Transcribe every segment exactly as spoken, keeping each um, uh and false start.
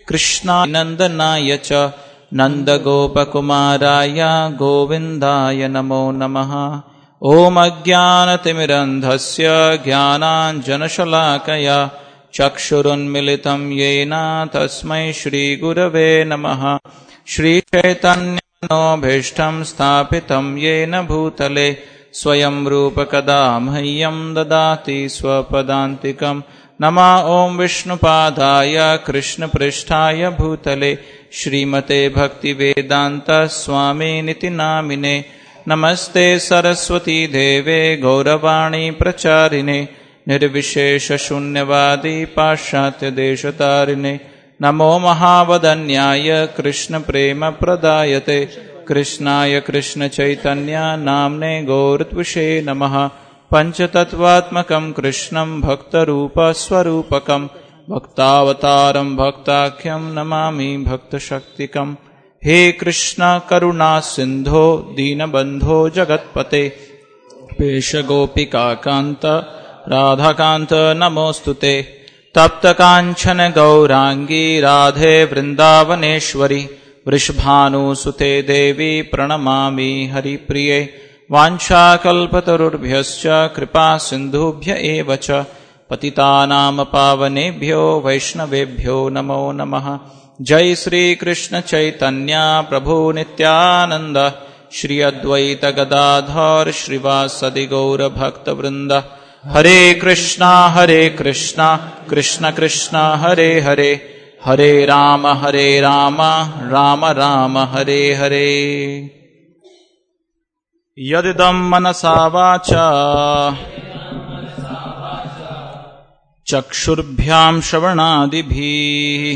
कृष्णाय नंदनाय च नंदगोपकुमाराय गोविंदाय नमो नमः। ओम अज्ञानतिमिरन्धस्य ज्ञानाञ्जनशलाकया चक्षुरुन्मिलितं येन तस्मै श्रीगुरवे नमः। श्रीचैतन्यमनोभीष्टं स्थापितं येन भूतले स्वयं रूपकदा मह्यं ददाति स्वपदान्तिकं। नमः ओं विष्णुपादाय कृष्णपृष्ठाय भूतले श्रीमते भक्तिवेदांत स्वामिनिति नामिने। नमस्ते सरस्वती देवे गौरवाणी प्रचारिणे निर्विशेषशून्यवादी पाश्चात्यदेशतारिणे। नमो महावदन्याय कृष्णप्रेमप्रदायते कृष्णाय कृष्णचैतन्य नाम्ने गौरत्विषे नमः। पञ्चतत्त्वात्मकं कृष्णं भक्तरूपस्वरूपकं भक्तावतारं भक्ताख्यं नमामि भक्तशक्तिकम्। हे कृष्ण करुणा सिंधो दीनबंधो जगत्पते पेश गोपिका कांत राधाकांत नमोस्तुते। तप्त कांचन गौरांगी राधे वृंदावनेश्वरी वृषभानुसुते देवी प्रणमामि हरिप्रिये। वाञ्छाकल्पतरुभ्यश्च कृपा सिन्धुभ्य एव च पतितानां पावनेभ्यो वैष्णवेभ्यो नमो नमः। जय श्री कृष्ण चैतन्य प्रभु नित्यानंद श्री अद्वैत गदाधर श्रीवासदि गौर भक्त वृंद। हरे कृष्णा हरे कृष्णा कृष्ण कृष्णा हरे हरे हरे राम हरे राम राम राम हरे हरे। यदिदं मनसा वाचा चक्षुर्भ्यां श्रवणादिभिः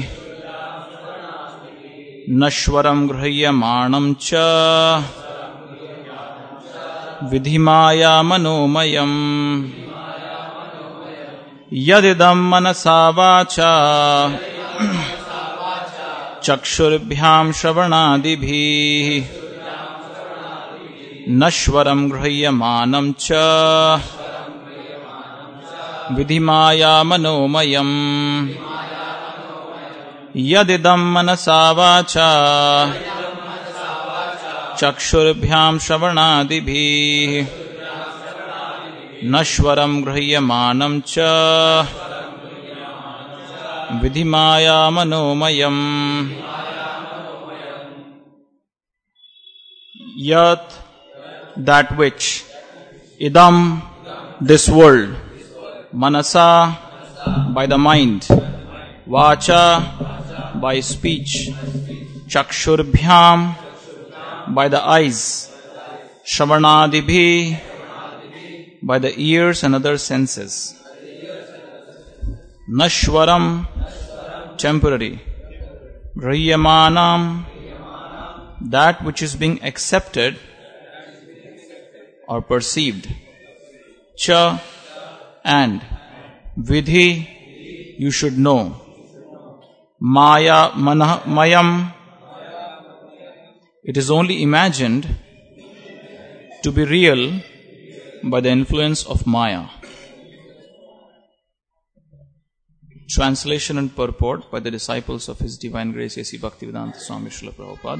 नश्वरं गृह्यमाणं च विधिमाया मनोमयम्। यदिदं मनसा वाचा चक्षुर्भ्यां श्रवणादिभिः नश्वरं गृह्यमाणं च विधिमाया मनोमयम्। यदिदं मनसा वाचा चक्षुर्भ्यां श्रवणादिभिः नश्वरं गृह्यमाणं च विधिमाया मनोमयम्। Yat, that which, idam, this world, manasa, by the mind, vacha, by speech, chakshurbhyam, by the eyes, shravanadibhi, by the ears and other senses, nashwaram, temporary, grihyamanam, that which is being accepted or perceived, cha, and vidhi, you should know, maya manah mayam, it is only imagined to be real by the influence of maya. Translation and purport by the disciples of His Divine Grace A C Bhaktivedanta Swami Srila Prabhupada.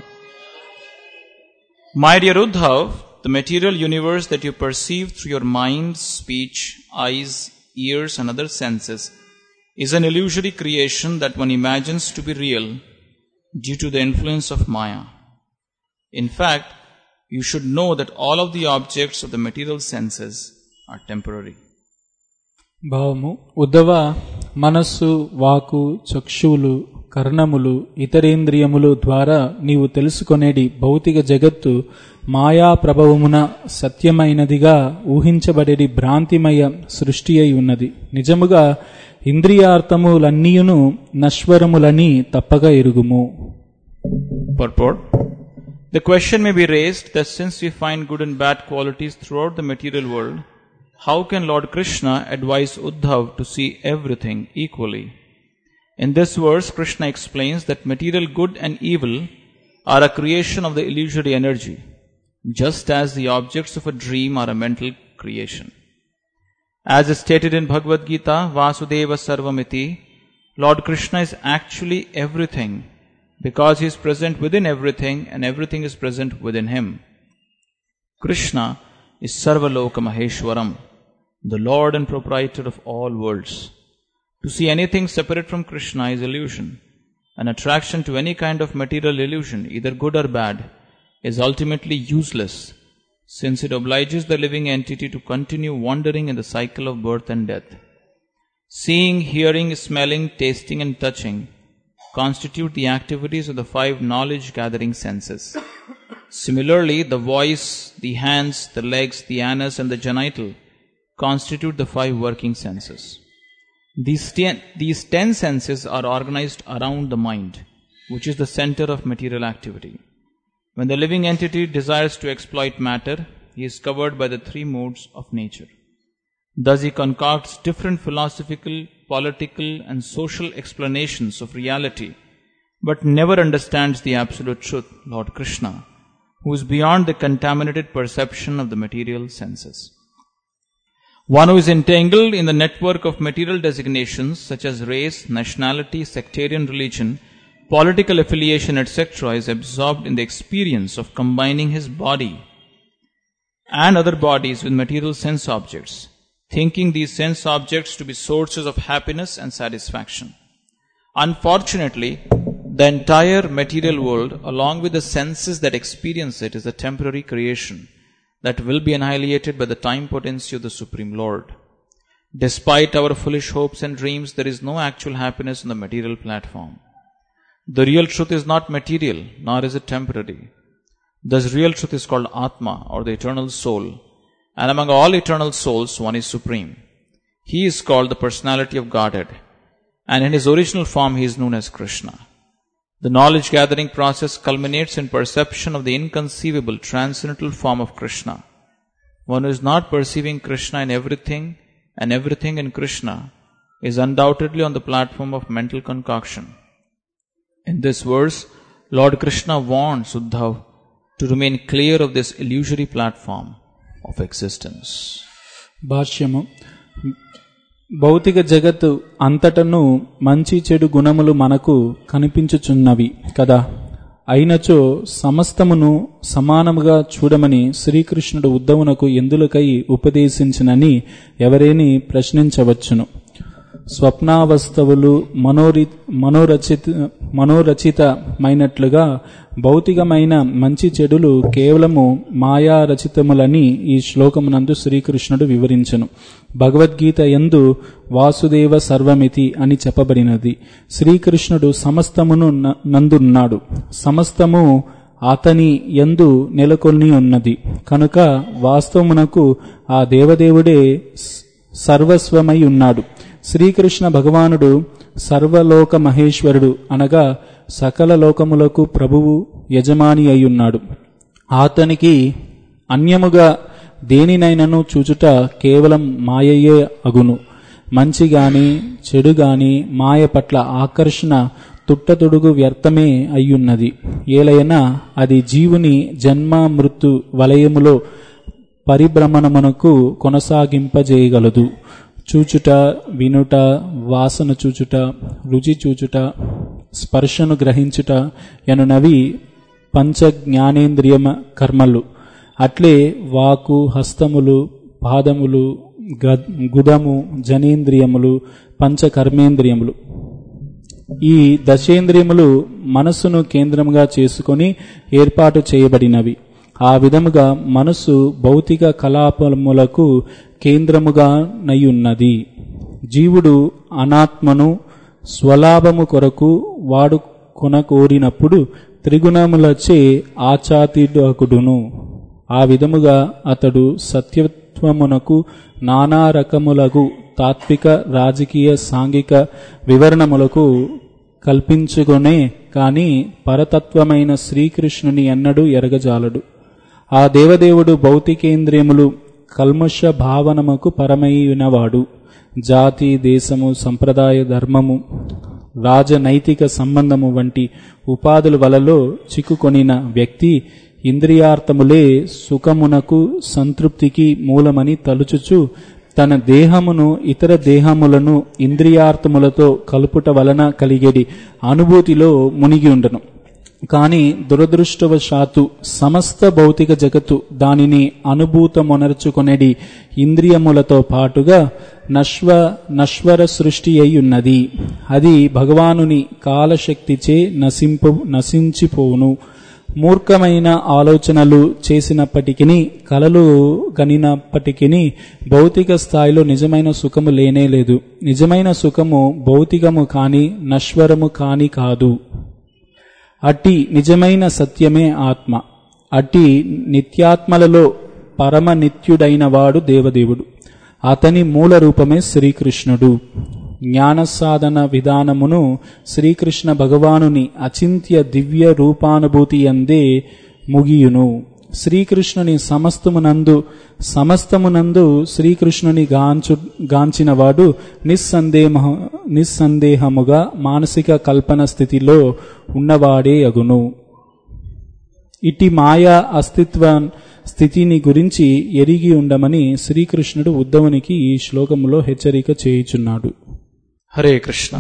My dear Uddhav, the material universe that you perceive through your mind, speech, eyes, ears and other senses is an illusory creation that one imagines to be real due to the influence of Maya. In fact, you should know that all of the objects of the material senses are temporary. భావము ఉద్ధవ మనస్సు వాకు చక్షువులు కర్ణములు ఇతరేంద్రియములు ద్వారా నీవు తెలుసుకొనేది భౌతిక జగత్తు మాయా ప్రభావమున సత్యమైనదిగా ఊహించబడేది భ్రాంతిమయ సృష్టి అయి ఉన్నది. నిజముగా ఇంద్రియార్థములన్నీయును నశ్వరములని తప్పక ఎరుగుము. Purport. The question may be raised that since we find good and bad qualities throughout the material world, how can Lord Krishna advise Uddhav to see everything equally? In this verse, Krishna explains that material good and evil are a creation of the illusory energy, just as the objects of a dream are a mental creation. As is stated in Bhagavad Gita, Vasudeva Sarvamiti, Lord Krishna is actually everything because he is present within everything and everything is present within him. Krishna is Sarvaloka Maheshwaram, the Lord and proprietor of all worlds. To see anything separate from Krishna is illusion. An attraction to any kind of material illusion, either good or bad, is ultimately useless, since it obliges the living entity to continue wandering in the cycle of birth and death. Seeing, hearing, smelling, tasting and touching constitute the activities of the five knowledge-gathering senses. Similarly, the voice, the hands, the legs, the anus and the genital constitute the five working senses. These ten, these ten senses are organized around the mind, which is the center of material activity. When the living entity desires to exploit matter, he is covered by the three modes of nature. Thus he concocts different philosophical, political and social explanations of reality, but never understands the absolute truth, Lord Krishna, who is beyond the contaminated perception of the material senses. One who is entangled in the network of material designations such as race, nationality, sectarian religion, political affiliation, et cetera is absorbed in the experience of combining his body and other bodies with material sense objects, thinking these sense objects to be sources of happiness and satisfaction. Unfortunately, the entire material world, along with the senses that experience it, is a temporary creation that will be annihilated by the time potency of the Supreme Lord. Despite our foolish hopes and dreams, there is no actual happiness on the material platform. The real truth is not material, nor is it temporary. Thus, real truth is called Atma, or the eternal soul, and among all eternal souls, one is supreme. He is called the personality of Godhead, and in his original form he is known as Krishna. The knowledge-gathering process culminates in perception of the inconceivable transcendental form of Krishna. One who is not perceiving Krishna in everything and everything in Krishna is undoubtedly on the platform of mental concoction. In this verse, Lord Krishna warns Uddhav to remain clear of this illusory platform of existence. భాష్యము. భౌతిక జగత్తు అంతటను మంచి చెడు గుణములు మనకు కనిపించుచున్నవి కదా. అయినచో సమస్తమును సమానముగా చూడమని శ్రీకృష్ణుడు ఉద్ధవునకు ఎందులకై ఉపదేశించినని ఎవరేని ప్రశ్నించవచ్చును. స్వప్నావస్థవులు మనోరి మనోరచిత మనోరచితమైనట్లుగా భౌతికమైన మంచి చెడులు కేవలము మాయారచితములని ఈ శ్లోకమునందు శ్రీకృష్ణుడు వివరించెను. భగవద్గీత యందు వాసుదేవ సర్వమితి అని చెప్పబడినది. శ్రీకృష్ణుడు సమస్తమును నందున్నాడు, సమస్తము అతని యందు నెలకొని ఉన్నది కనుక వాస్తవమునకు ఆ దేవదేవుడే సర్వస్వమై ఉన్నాడు. శ్రీకృష్ణ భగవానుడు సర్వలోక మహేశ్వరుడు అనగా సకల లోకములకు ప్రభువు యజమాని అయ్యున్నాడు. అతనికి అన్యముగా దేనినైనను చూచుట కేవలం మాయయే అగును. మంచిగాని చెడుగాని మాయ పట్ల ఆకర్షణ తుట్టతొడుగు వ్యర్థమే అయ్యున్నది. ఏలైనా అది జీవుని జన్మ మృత్యు వలయములో పరిభ్రమణమునకు కొనసాగింపజేయగలదు. చూచుట, వినుట, వాసన చూచుట, రుచి చూచుట, స్పర్శను గ్రహించుట ఎనునవి పంచ జ్ఞానేంద్రియమ కర్మలు. అట్లే వాకు, హస్తములు, పాదములు, గుదము, జనేంద్రియములు పంచ కర్మేంద్రియములు. ఈ దశేంద్రియములు మనస్సును కేంద్రముగా చేసుకొని ఏర్పాటు చేయబడినవి. ఆ విధముగా మనస్సు భౌతిక కలాపములకు కేంద్రముగా నయ్యున్నది. జీవుడు అనాత్మను స్వలాభము కొరకు వాడు కొనకోరినప్పుడు త్రిగుణములచే ఆచాతిడకుడును. ఆ విధముగా అతడు సత్యత్వమునకు నానా రకములగు తాత్విక, రాజకీయ, సాంఘిక వివరణములకు కల్పించుకొనే కాని పరతత్వమైన శ్రీకృష్ణుని ఎన్నడూ ఎరగజాలడు. ఆ దేవదేవుడు భౌతికేంద్రియములు కల్మష భావనముకు పరమైనవాడు. జాతి, దేశము, సంప్రదాయ, ధర్మము, రాజనైతిక సంబంధము వంటి ఉపాధుల వలలో చిక్కుకొనిన వ్యక్తి ఇంద్రియార్థములే సుఖమునకు సంతృప్తికి మూలమని తలుచుచు తన దేహమును ఇతర దేహములను ఇంద్రియార్థములతో కలుపుట వలన కలిగేది అనుభూతిలో మునిగి ఉండను. కాని దురదృష్టవశాత్తు సమస్త భౌతిక జగత్తు దానిని అనుభూతమొనర్చుకొనేది ఇంద్రియములతో పాటుగా నశ్వ నశ్వర సృష్టి అయి ఉన్నది. అది భగవానుని కాలశక్తిచే నశింపు నశించిపోవును. మూర్ఖమైన ఆలోచనలు చేసినప్పటికీ, కలలు గనినప్పటికీ భౌతిక స్థాయిలో నిజమైన సుఖము లేనే లేదు. నిజమైన సుఖము భౌతికము కాని నశ్వరము కాని కాదు. అట్టి నిజమైన సత్యమే ఆత్మ. అట్టి నిత్యాత్మలలో పరమ నిత్యుడైన వాడు దేవదేవుడు. అతని మూల రూపమే శ్రీకృష్ణుడు. జ్ఞాన సాధన విధానమును శ్రీకృష్ణ భగవానుని అచింత్య దివ్య రూపానుభూతి అందే ముగియును. శ్రీకృష్ణుని సమస్తమునందు సమస్తమునందు శ్రీకృష్ణుని గాంచు గాంచినవాడు నిస్సందేహ నిస్సందేహముగా మానసిక కల్పన స్థితిలో ఉన్నవాడే అగును. ఇటు మాయా అస్తిత్వ స్థితిని గురించి ఎరిగి ఉండమని శ్రీకృష్ణుడు ఉద్ధవునికి ఈ శ్లోకములో హెచ్చరిక చేయుచున్నాడు. Hare Krishna.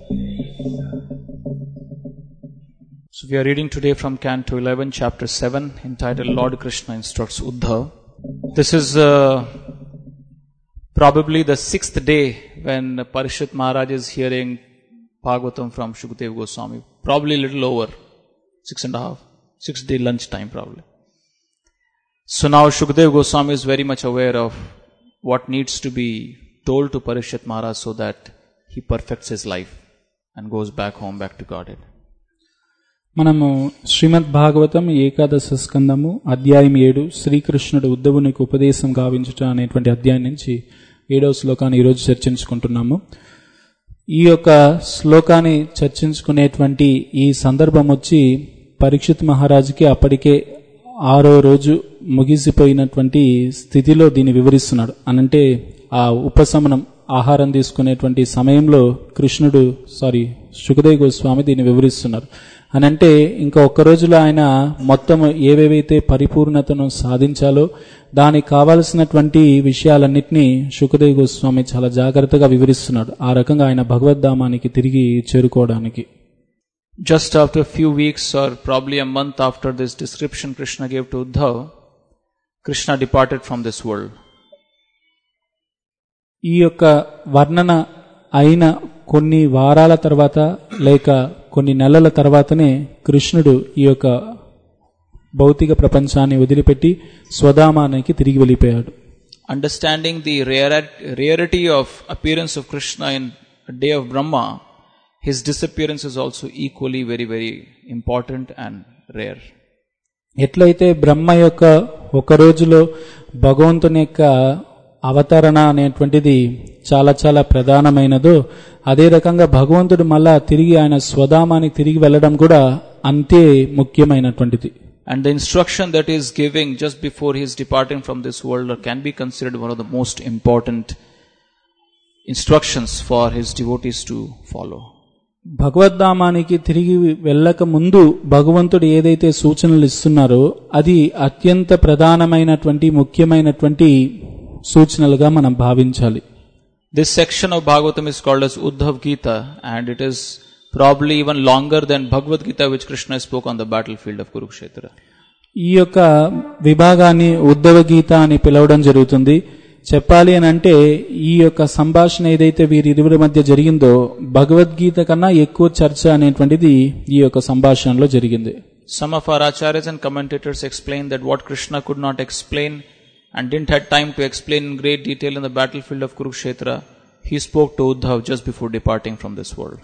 So we are reading today from Canto eleven, chapter seven, entitled Lord Krishna Instructs Uddhav. This is uh, probably the sixth day when Parishit Maharaj is hearing Bhagavatam from Shukadeva Goswami. Probably a little over, six and a half, six day lunch time probably. So now Shukadeva Goswami is very much aware of what needs to be told to Parishit Maharaj so that he perfects his life and goes back home, back to Godhead. మనము శ్రీమద్ భాగవతం ఏకాదశ స్కందము అధ్యాయం ఏడు శ్రీకృష్ణుడు ఉద్ధవునికి ఉపదేశం గావించుట అనేటువంటి అధ్యాయం నుంచి ఏడవ శ్లోకాన్ని ఈరోజు చర్చించుకుంటున్నాము. ఈ యొక్క శ్లోకాన్ని చర్చించుకునేటువంటి ఈ సందర్భం వచ్చి పరీక్షిత్ మహారాజుకి అప్పటికే ఆరో రోజు ముగిసిపోయినటువంటి స్థితిలో దీన్ని వివరిస్తున్నాడు. అనంటే ఆ ఉపశమనం ఆహారం తీసుకునేటువంటి సమయంలో కృష్ణుడు సారీ శుకదేవ్ గోస్వామి దీన్ని వివరిస్తున్నారు. అనంటే ఇంకా ఒక్క రోజులో ఆయన మొత్తం ఏవేవైతే పరిపూర్ణతను సాధించాలో దానికి కావలసినటువంటి విషయాలన్నింటినీ శుకదేవ్ గోస్వామి చాలా జాగ్రత్తగా వివరిస్తున్నాడు. ఆ రకంగా ఆయన భగవద్ధామానికి తిరిగి చేరుకోవడానికి. Just after a few weeks or probably a month after this description Krishna gave to Uddhav, Krishna departed from this world. ఈ యొక్క వర్ణన అయిన కొన్ని వారాల తర్వాత లేక కొన్ని నెలల తర్వాతనే కృష్ణుడు ఈ యొక్క భౌతిక ప్రపంచాన్ని వదిలిపెట్టి స్వధామానికి తిరిగి వెళ్ళిపోయాడు. Understanding the rarity of appearance of Krishna in a day of Brahma, his disappearance is also equally very very important and rare. ఎట్లయితే బ్రహ్మ యొక్క ఒక రోజులో భగవంతుని యొక్క అవతరణ అనేటువంటిది చాలా చాలా ప్రధానమైనదో అదే రకంగా భగవంతుడు మళ్ళా తిరిగి ఆయన స్వధామానికి తిరిగి వెళ్ళడం కూడా అంతే ముఖ్యమైనటువంటిది. And the instruction that he is giving just before he is departing from this world can be considered one of the most important instructions for his devotees to follow. భగవద్ధామానికి తిరిగి వెళ్ళక ముందు భగవంతుడు ఏదైతే సూచనలు ఇస్తున్నారో అది అత్యంత ప్రధానమైనటువంటి ముఖ్యమైనటువంటి సూచనలుగా మనం భావించాలి. This section of Bhagavatam is called as Uddhav Gita, and it is probably even longer than Bhagavad Gita which Krishna spoke on the battlefield of Kurukshetra. ఈ యొక్క విభాగాన్ని ఉద్ధవ గీత అని పిలవడం జరుగుతుంది. చెప్పాలి అని అంటే ఈ యొక్క సంభాషణ ఏదైతే వీరిరువురి మధ్య జరిగిందో భగవద్గీత కన్నా ఎక్కువ చర్చ అనేటువంటిది ఈ యొక్క సంభాషణలో జరిగింది. Some of our acharyas and commentators explain that what Krishna could not explain and didn't have time to explain in great detail in the battlefield of Kurukshetra, he spoke to Uddhav just before departing from this world.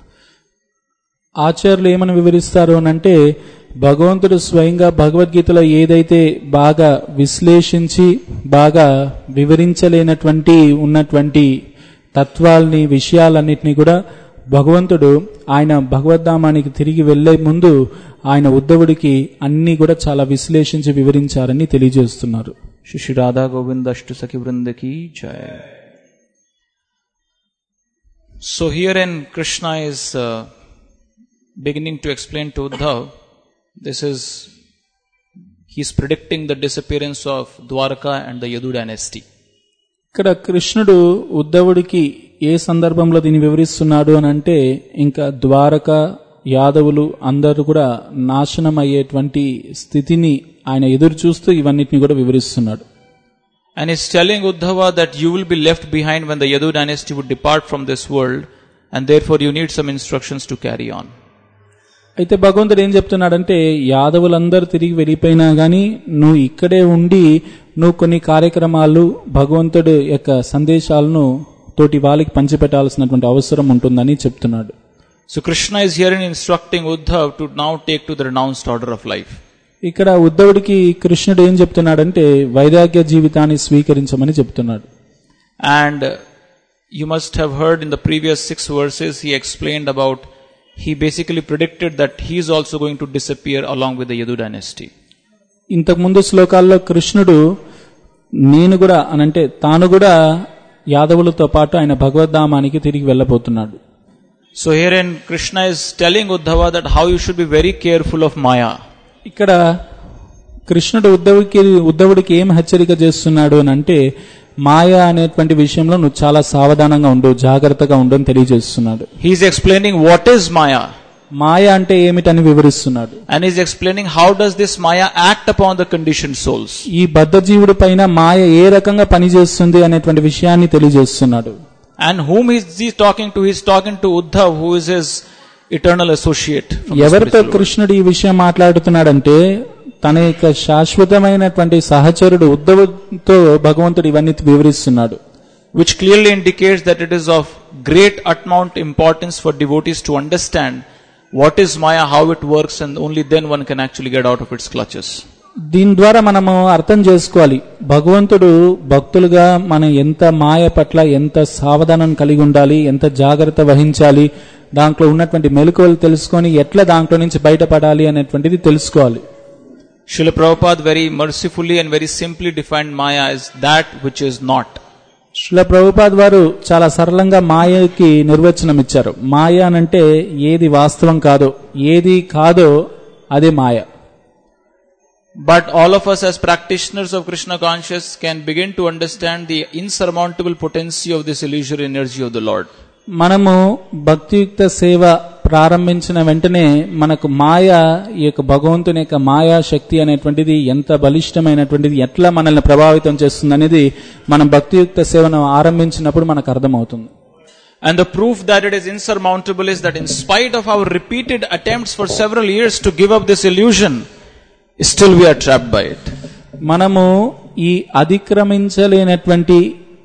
ఆచార్యులు ఏమని వివరిస్తారు అనంటే భగవంతుడు స్వయంగా భగవద్గీతలో ఏదైతే బాగా విశ్లేషించి బాగా వివరించలేనటువంటి ఉన్నటువంటి తత్వాల్ని విషయాలన్నిటినీ కూడా భగవంతుడు ఆయన భగవద్ధామానికి తిరిగి వెళ్లే ముందు ఆయన ఉద్ధవుడికి అన్ని కూడా చాలా విశ్లేషించి వివరించారని తెలియజేస్తున్నారు. Shri Radha Govinda Ashtu Sakhi Vrinda Ki Jai. So herein Krishna is uh, beginning to explain to Uddhav, this is, he is predicting the disappearance of Dwarka and the Yadu dynasty. ఇక్కడ కృష్ణుడు ఉద్ధవుడికి ఏ సందర్భంలో దీన్ని వివరిస్తున్నాడు అని అంటే ఇంకా ద్వారక యాదవులు అందరూ కూడా నాశనం అయ్యేటువంటి స్థితిని ఆయన ఎదురు చూస్తూ ఇవన్నిటిని కూడా వివరిస్తున్నాడు. And he's telling Uddhava that you will be left behind when the Yadu dynasty would depart from this world, and therefore you need some instructions to carry on. అయితే భగవంతుడు ఏం చెప్తున్నాడంటే యాదవులందరూ తిరిగి వెళ్ళిపోయినా గానీ నువ్వు ఇక్కడే ఉండి నువ్వు కొన్ని కార్యక్రమాలు భగవంతుడు యొక్క సందేశాలను తోటి వాళ్ళకి పంచిపెట్టాల్సినటువంటి అవసరం ఉంటుందని చెప్తున్నాడు. So Krishna is here in instructing Uddhav to now take to the renounced order of life. ఇక్కడ ఉద్ధవుడికి కృష్ణుడు ఏం చెప్తున్నాడంటే వైరాగ్య జీవితాన్ని స్వీకరించమని చెప్తున్నాడు. And you must have heard in the previous six verses he explained about, he basically predicted that he is also going to disappear along with the Yadu dynasty. ఇంతకు ముందు శ్లోకాల్లో కృష్ణుడు నేను కూడా అనంటే తాను కూడా యాదవులతో పాటు ఆయన భగవద్ధామానికి తిరిగి వెళ్ళబోతున్నాడు. So herein Krishna is telling Uddhava that how you should be very careful of Maya. ఇక్కడ కృష్ణుడు ఉద్ధవుడికి ఉద్ధవుడికి ఏం హెచ్చరిక చేస్తున్నాడు అని అంటే మాయా అనేటువంటి విషయంలో నువ్వు చాలా సావధానంగా ఉండు, జాగ్రత్తగా ఉండు అని తెలియజేస్తున్నాడు. He is explaining what is Maya. మాయ అంటే ఏమిటని వివరిస్తున్నాడు. And he is explaining how does this Maya act upon the conditioned souls. ఈ బద్ధ జీవుడి పైన మాయ ఏ రకంగా పనిచేస్తుంది అనేటువంటి విషయాన్ని తెలియజేస్తున్నాడు. And whom is he talking to? He is talking to Uddhav, who is his eternal associate. ఎవరితో కృష్ణుడు ఈ విషయం మాట్లాడుతున్నాడంటే తన యొక్క శాశ్వతమైనటువంటి సహచరుడు ఉద్ధవుతో భగవంతుడు ఇవన్నీ వివరిస్తున్నాడు. Which clearly indicates that it is of great utmost importance for devotees to understand what is Maya, how it works, and only then one can actually get out of its clutches. దీని ద్వారా మనము అర్థం చేసుకోవాలి భగవంతుడు భక్తులుగా మనం ఎంత మాయ పట్ల ఎంత సావధానం కలిగి ఉండాలి, ఎంత జాగ్రత్త వహించాలి, దాంట్లో ఉన్నటువంటి మెలకువలు తెలుసుకొని ఎట్లా దాంట్లో నుంచి బయటపడాలి అనేటువంటిది తెలుసుకోవాలి. Srila Prabhupada very mercifully and very simply defined Maya as that which is not. Srila Prabhupad వారు చాలా సరళంగా మాయకి నిర్వచనం ఇచ్చారు. మాయ అనంటే ఏది వాస్తవం కాదో, ఏది కాదో అదే మాయ. But all of us as practitioners of Krishna consciousness can begin to understand the insurmountable potency of this illusory energy of the Lord. మనము భక్తియుక్త సేవ ప్రారంభించిన వెంటనే మనకు మాయ ఈ యొక్క భగవంతుని యొక్క మాయా శక్తి అనేటువంటిది ఎంత బలిష్టమైనటువంటిది, ఎట్లా మనల్ని ప్రభావితం చేస్తుంది అనేది మనం భక్తియుక్త సేవను ఆరంభించినప్పుడు మనకు అర్థమవుతుంది. And the proof that it is insurmountable is that in spite of our repeated attempts for several years to give up this illusion, still we are trapped by it. మనము ఈ అధిక్రమించలేనటువంటి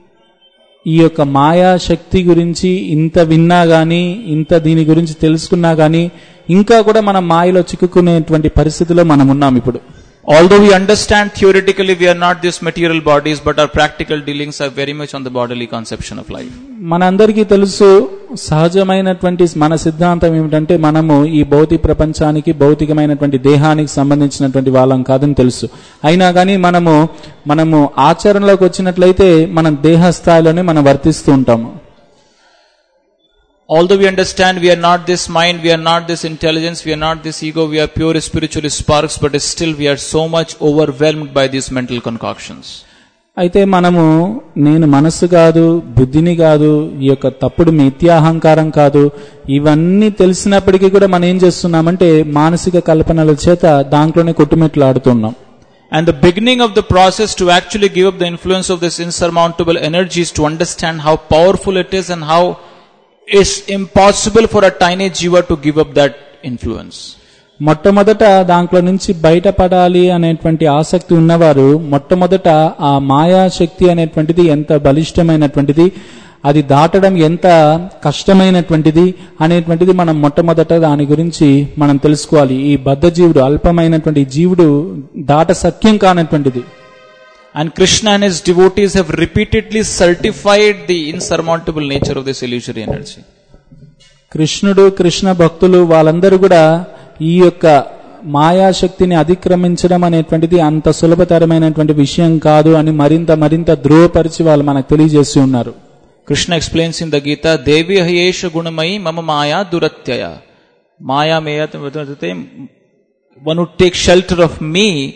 ఈ యొక్క మాయా శక్తి గురించి ఇంత విన్నా గానీ, ఇంత దీని గురించి తెలుసుకున్నా గానీ ఇంకా కూడా మనం మాయలో చిక్కుకునేటువంటి పరిస్థితిలో మనం ఉన్నాం ఇప్పుడు. Although we understand theoretically we are not these material bodies, but our practical dealings are very much on the bodily conception of life. మనందరికీ తెలుసు సహజమైనటువంటి మన సిద్ధాంతం ఏమిటంటే మనము ఈ భౌతిక ప్రపంచానికి భౌతికమైనటువంటి దేహానికి సంబంధించినటువంటి వాళ్ళం కాదని తెలుసు. అయినా కానీ మనము మనము ఆచరణలోకి వచ్చినట్లయితే మనం దేహ స్థాయిలోనే మనం వర్తిస్తూ ఉంటాము. Although we understand we are not this mind, we are not this intelligence, we are not this ego, we are pure spiritual sparks, but still we are so much overwhelmed by these mental concoctions. అయితే మనము నేను మనస్సు కాదు, బుద్ధిని కాదు, ఈ యొక్క తప్పుడు మిథ్యాహంకారం కాదు, ఇవన్నీ తెలిసినప్పటికీ కూడా మనం ఏం చేస్తున్నామంటే మానసిక కల్పనల చేత దాంట్లోనే కొట్టుమెట్లాడుతున్నాం. And the beginning of the process to actually give up the influence of this insurmountable energy is to understand how powerful it is and how it's impossible for a tiny jiva to give up that influence. మొట్టమొదట దాంట్లో నుంచి బయటపడాలి అనేటువంటి ఆసక్తి ఉన్నవారు మొట్టమొదట ఆ మాయా శక్తి అనేటువంటిది ఎంత బలిష్టమైనటువంటిది, అది దాటడం ఎంత కష్టమైనటువంటిది అనేటువంటిది మనం మొట్టమొదట దాని గురించి మనం తెలుసుకోవాలి. ఈ బద్ధ జీవుడు, అల్పమైనటువంటి జీవుడు దాట సఖ్యం కానటువంటిది. And Krishna and his devotees have repeatedly certified the insurmountable nature of this illusory energy. కృష్ణుడు, కృష్ణ భక్తులు వాళ్ళందరూ కూడా ఈ యొక్క మాయాశక్తిని అధిక్రమించడం అనేటువంటిది అంత సులభతరమైనటువంటి విషయం కాదు అని మరింత మరింత ధృవపరిచి వాళ్ళు మనకు తెలియజేసి ఉన్నారు. Krishna explains in the Gita, Devi hayesha gunamayi mama maya duratyaya. Maya meyat, one would take shelter of me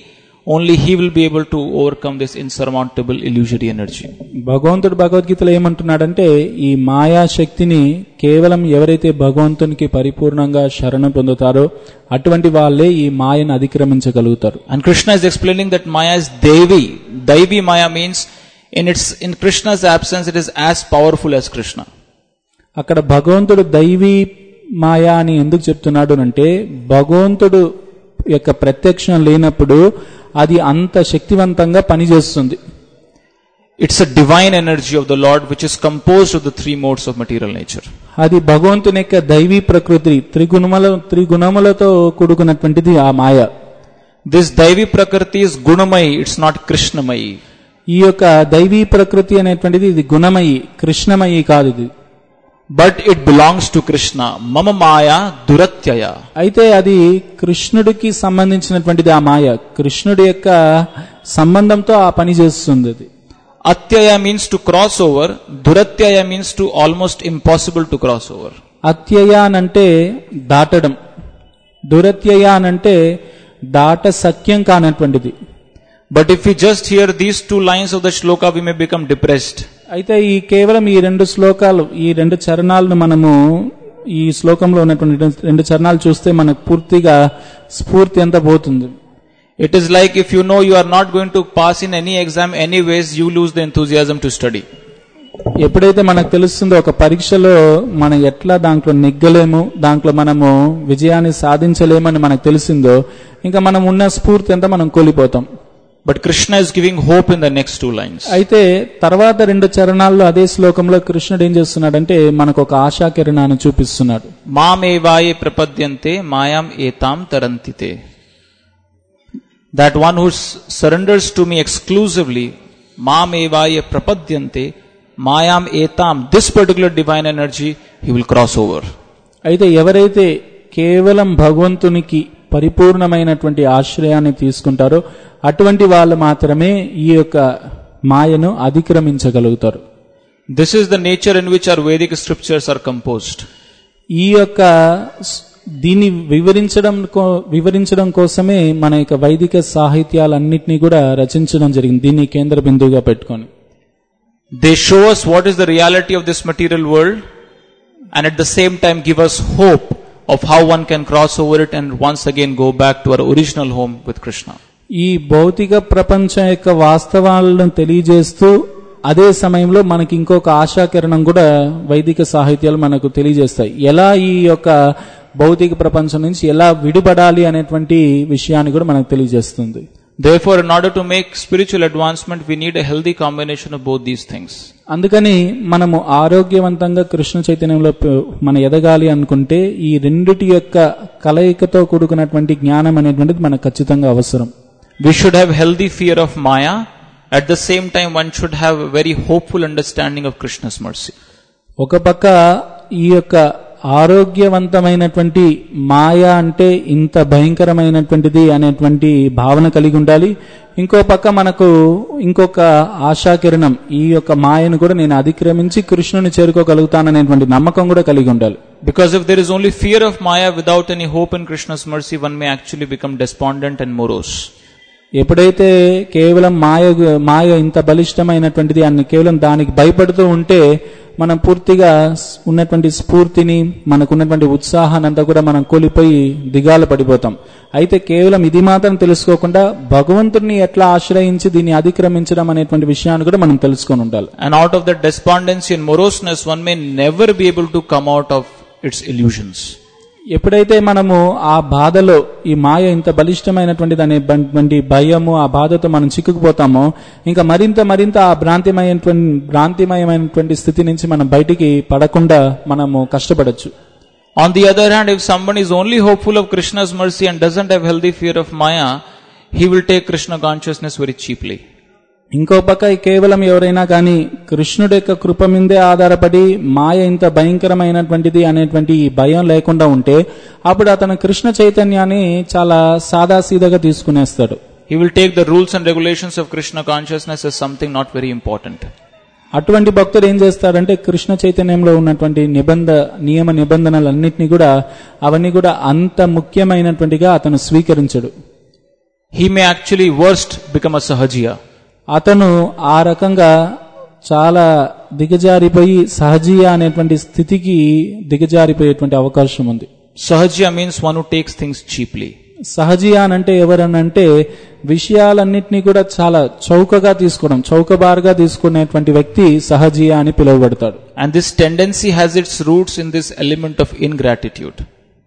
only he will be able to overcome this insurmountable illusory energy. భగవంతుడు భగవద్గీతలో ఏమంటున్నాడంటే ఈ మాయా శక్తిని కేవలం ఎవరైతే భగవంతునికి పరిపూర్ణంగా శరణు పొందుతారో అటువంటి వాళ్ళే ఈ మాయను అధిక్రమించగలుగుతారు. And Krishna is explaining that Maya is Devi. Devi Maya means in its in Krishna's absence it is as powerful as Krishna. అక్కడ భగవంతుడు దైవీ మాయా అని ఎందుకు చెప్తున్నాడు అంటే భగవంతుడు యొక్క ప్రత్యక్షం లేనప్పుడు అది అంత శక్తివంతంగా పనిచేస్తుంది. It's a divine energy of the Lord which is composed of the three modes of material nature. అది భగవంతుని యొక్క దైవీ ప్రకృతి త్రిగుణముల త్రిగుణములతో కూడుకున్నటువంటిది ఆ మాయ. This Daivi Prakriti is Gunamayi, it's not Krishnamayi. ఈ యొక్క దైవీ ప్రకృతి అనేటువంటిది ఇది గుణమయి కృష్ణమయి కాదు ఇది. But it belongs to Krishna. Mama Maya Duratyaya. అయితే అది కృష్ణుడికి సంబంధించినటువంటిది ఆ మాయ. కృష్ణుడి యొక్క సంబంధంతో ఆ పని చేస్తుంది అది. Atyaya means to cross over. Duratyaya means to almost impossible to cross over. అత్యయ అనంటే దాటడం, దురత్యయ అనంటే దాట సఖ్యం కానటువంటిది. But if we just hear these two lines of the shloka, we may become depressed. అయితే ఈ కేవలం ఈ రెండు శ్లోకాలు ఈ రెండు చరణాలను మనము ఈ శ్లోకంలో ఉన్నటువంటి రెండు చరణాలు చూస్తే మనకు పూర్తిగా స్ఫూర్తి అంతా పోతుంది. It is like if you know you are not going to pass in any exam anyways, you lose the enthusiasm to study. ఎప్పుడైతే మనకు తెలుస్తుందో ఒక పరీక్షలో మనం ఎట్లా దాంట్లో నెగ్గలేము, దాంట్లో మనము విజయాన్ని సాధించలేమని మనకు తెలిసిందో ఇంకా మనం ఉన్న స్ఫూర్తి అంతా మనం కోల్పోతాం. But Krishna is giving hope in the next two lines. అయితే తర్వాత రెండు చరణాల్లో అదే శ్లోకంలో కృష్ణుడు ఏం చేస్తున్నాడంటే మనకు ఒక ఆశా కిరణాన్ని చూపిస్తున్నాడు. మామేవాయే ప్రపద్యంతే మాయాం ఏతాం తరంతితే. That one who surrenders to me exclusively, మామేవాయే ప్రపద్యంతే మాయాం ఏతాం, this particular divine energy, he will cross over. అయితే ఎవరైతే కేవలం భగవంతునికి పరిపూర్ణమైనటువంటి ఆశ్రయాన్ని తీసుకుంటారో అటువంటి వాళ్ళు మాత్రమే ఈ యొక్క మాయను అధిక్రమించగలుగుతారు. This is the nature in which our Vedic scriptures are composed. ఈ యొక్క దీన్ని వివరించడం వివరించడం కోసమే మన యొక్క వైదిక సాహిత్యాలన్నింటినీ కూడా రచించడం జరిగింది, దీన్ని కేంద్ర బిందువుగా పెట్టుకొని. They show us what is the reality of this material world and at the same time give us hope of how one can cross over it and once again go back to our original home with Krishna. ఈ భౌతిక ప్రపంచం యొక్క వాస్తవాలను తెలియజేస్తూ అదే సమయంలో మనకి ఇంకొక ఆశాకిరణం కూడా వైదిక సాహిత్యాలు మనకు తెలియజేస్తాయి. ఎలా ఈ యొక్క భౌతిక ప్రపంచం నుంచి ఎలా విడిపడాలి అనేటువంటి విషయాన్ని కూడా మనకు తెలియజేస్తుంది. Therefore, in order to make spiritual advancement, we need a healthy combination of both these things. అందుకని మనము ఆరోగ్యవంతంగా కృష్ణ చైతన్యంలో మనం ఎదగాలి అనుకుంటే ఈ రెండిటి యొక్క కలయికతో కూడుకున్నటువంటి జ్ఞానం అనేటువంటిది మనకు ఖచ్చితంగా అవసరం. We should have healthy fear of Maya. At the same time, one should have a very hopeful understanding of Krishna's mercy. ఒక పక్క ఈ యొక్క ఆరోగ్యవంతమైనటువంటి మాయ అంటే ఇంత భయంకరమైనటువంటిది అనేటువంటి భావన కలిగి ఉండాలి. ఇంకో పక్క మనకు ఇంకొక ఆశాకిరణం, ఈ యొక్క మాయను కూడా నేను అధిక్రమించి కృష్ణుని చేరుకోగలుగుతాననేటువంటి నమ్మకం కూడా కలిగి ఉండాలి. Because if there is only fear of Maya without any hope in Krishna's mercy, one may actually become despondent and morose. ఎప్పుడైతే కేవలం మాయ మాయ ఇంత బలిష్టమైనటువంటిది అని కేవలం దానికి భయపడుతూ ఉంటే మనం పూర్తిగా ఉన్నటువంటి స్ఫూర్తిని మనకున్నటువంటి ఉత్సాహాన్ని అంతా కూడా మనం కోల్పోయి దిగాల పడిపోతాం. అయితే కేవలం ఇది మాత్రం తెలుసుకోకుండా భగవంతుడిని ఎట్లా ఆశ్రయించి దీన్ని అధిక్రమించడం అనేటువంటి విషయాన్ని కూడా మనం తెలుసుకొని ఉండాలి. And out of that despondency and moroseness, one may never be able to come out of its illusions. ఎప్పుడైతే మనము ఆ బాధలో ఈ మాయ ఇంత బలిష్టమైనటువంటిది అనేటువంటి భయము ఆ బాధతో మనం చిక్కుకుపోతామో ఇంకా మరింత మరింత ఆ భ్రాంతిమయమైనటువంటి భ్రాంతిమయమైనటువంటి స్థితి నుంచి మనం బయటికి పడకుండా మనము కష్టపడచ్చు. On the other hand, if someone is only hopeful of Krishna's mercy and doesn't have healthy fear of Maya, he will take Krishna consciousness very cheaply. ఇంకో పక్క కేవలం ఎవరైనా కానీ కృష్ణుడి యొక్క కృప మీదే ఆధారపడి మాయ ఇంత భయంకరమైనటువంటిది అనేటువంటి భయం లేకుండా ఉంటే అప్పుడు అతను కృష్ణ చైతన్యాన్ని చాలా సాదాసీదాగా తీసుకునేస్తాడు. He will take the rules and regulations of Krishna consciousness as something not very important. అటువంటి భక్తుడు ఏం చేస్తాడంటే కృష్ణ చైతన్యంలో ఉన్నటువంటి నిబంధ నియమ నిబంధనలన్నింటినీ కూడా అవన్నీ కూడా అంత ముఖ్యమైనటువంటిగా అతను స్వీకరించడు. he may actually worst become a sahajiya. అతను ఆ రకంగా చాలా దిగజారిపోయి సహజీయ అనేటువంటి స్థితికి దిగజారిపోయేటువంటి అవకాశం ఉంది. Sahajiya means one who takes things cheaply. సహజీయ అంటే ఎవరనంటే విషయాలన్నింటినీ కూడా చాలా చౌకగా తీసుకోవడం, చౌకబారుగా తీసుకునేటువంటి వ్యక్తి సహజీయ అని పిలువబడతాడు. And this tendency has its roots in this element of ingratitude.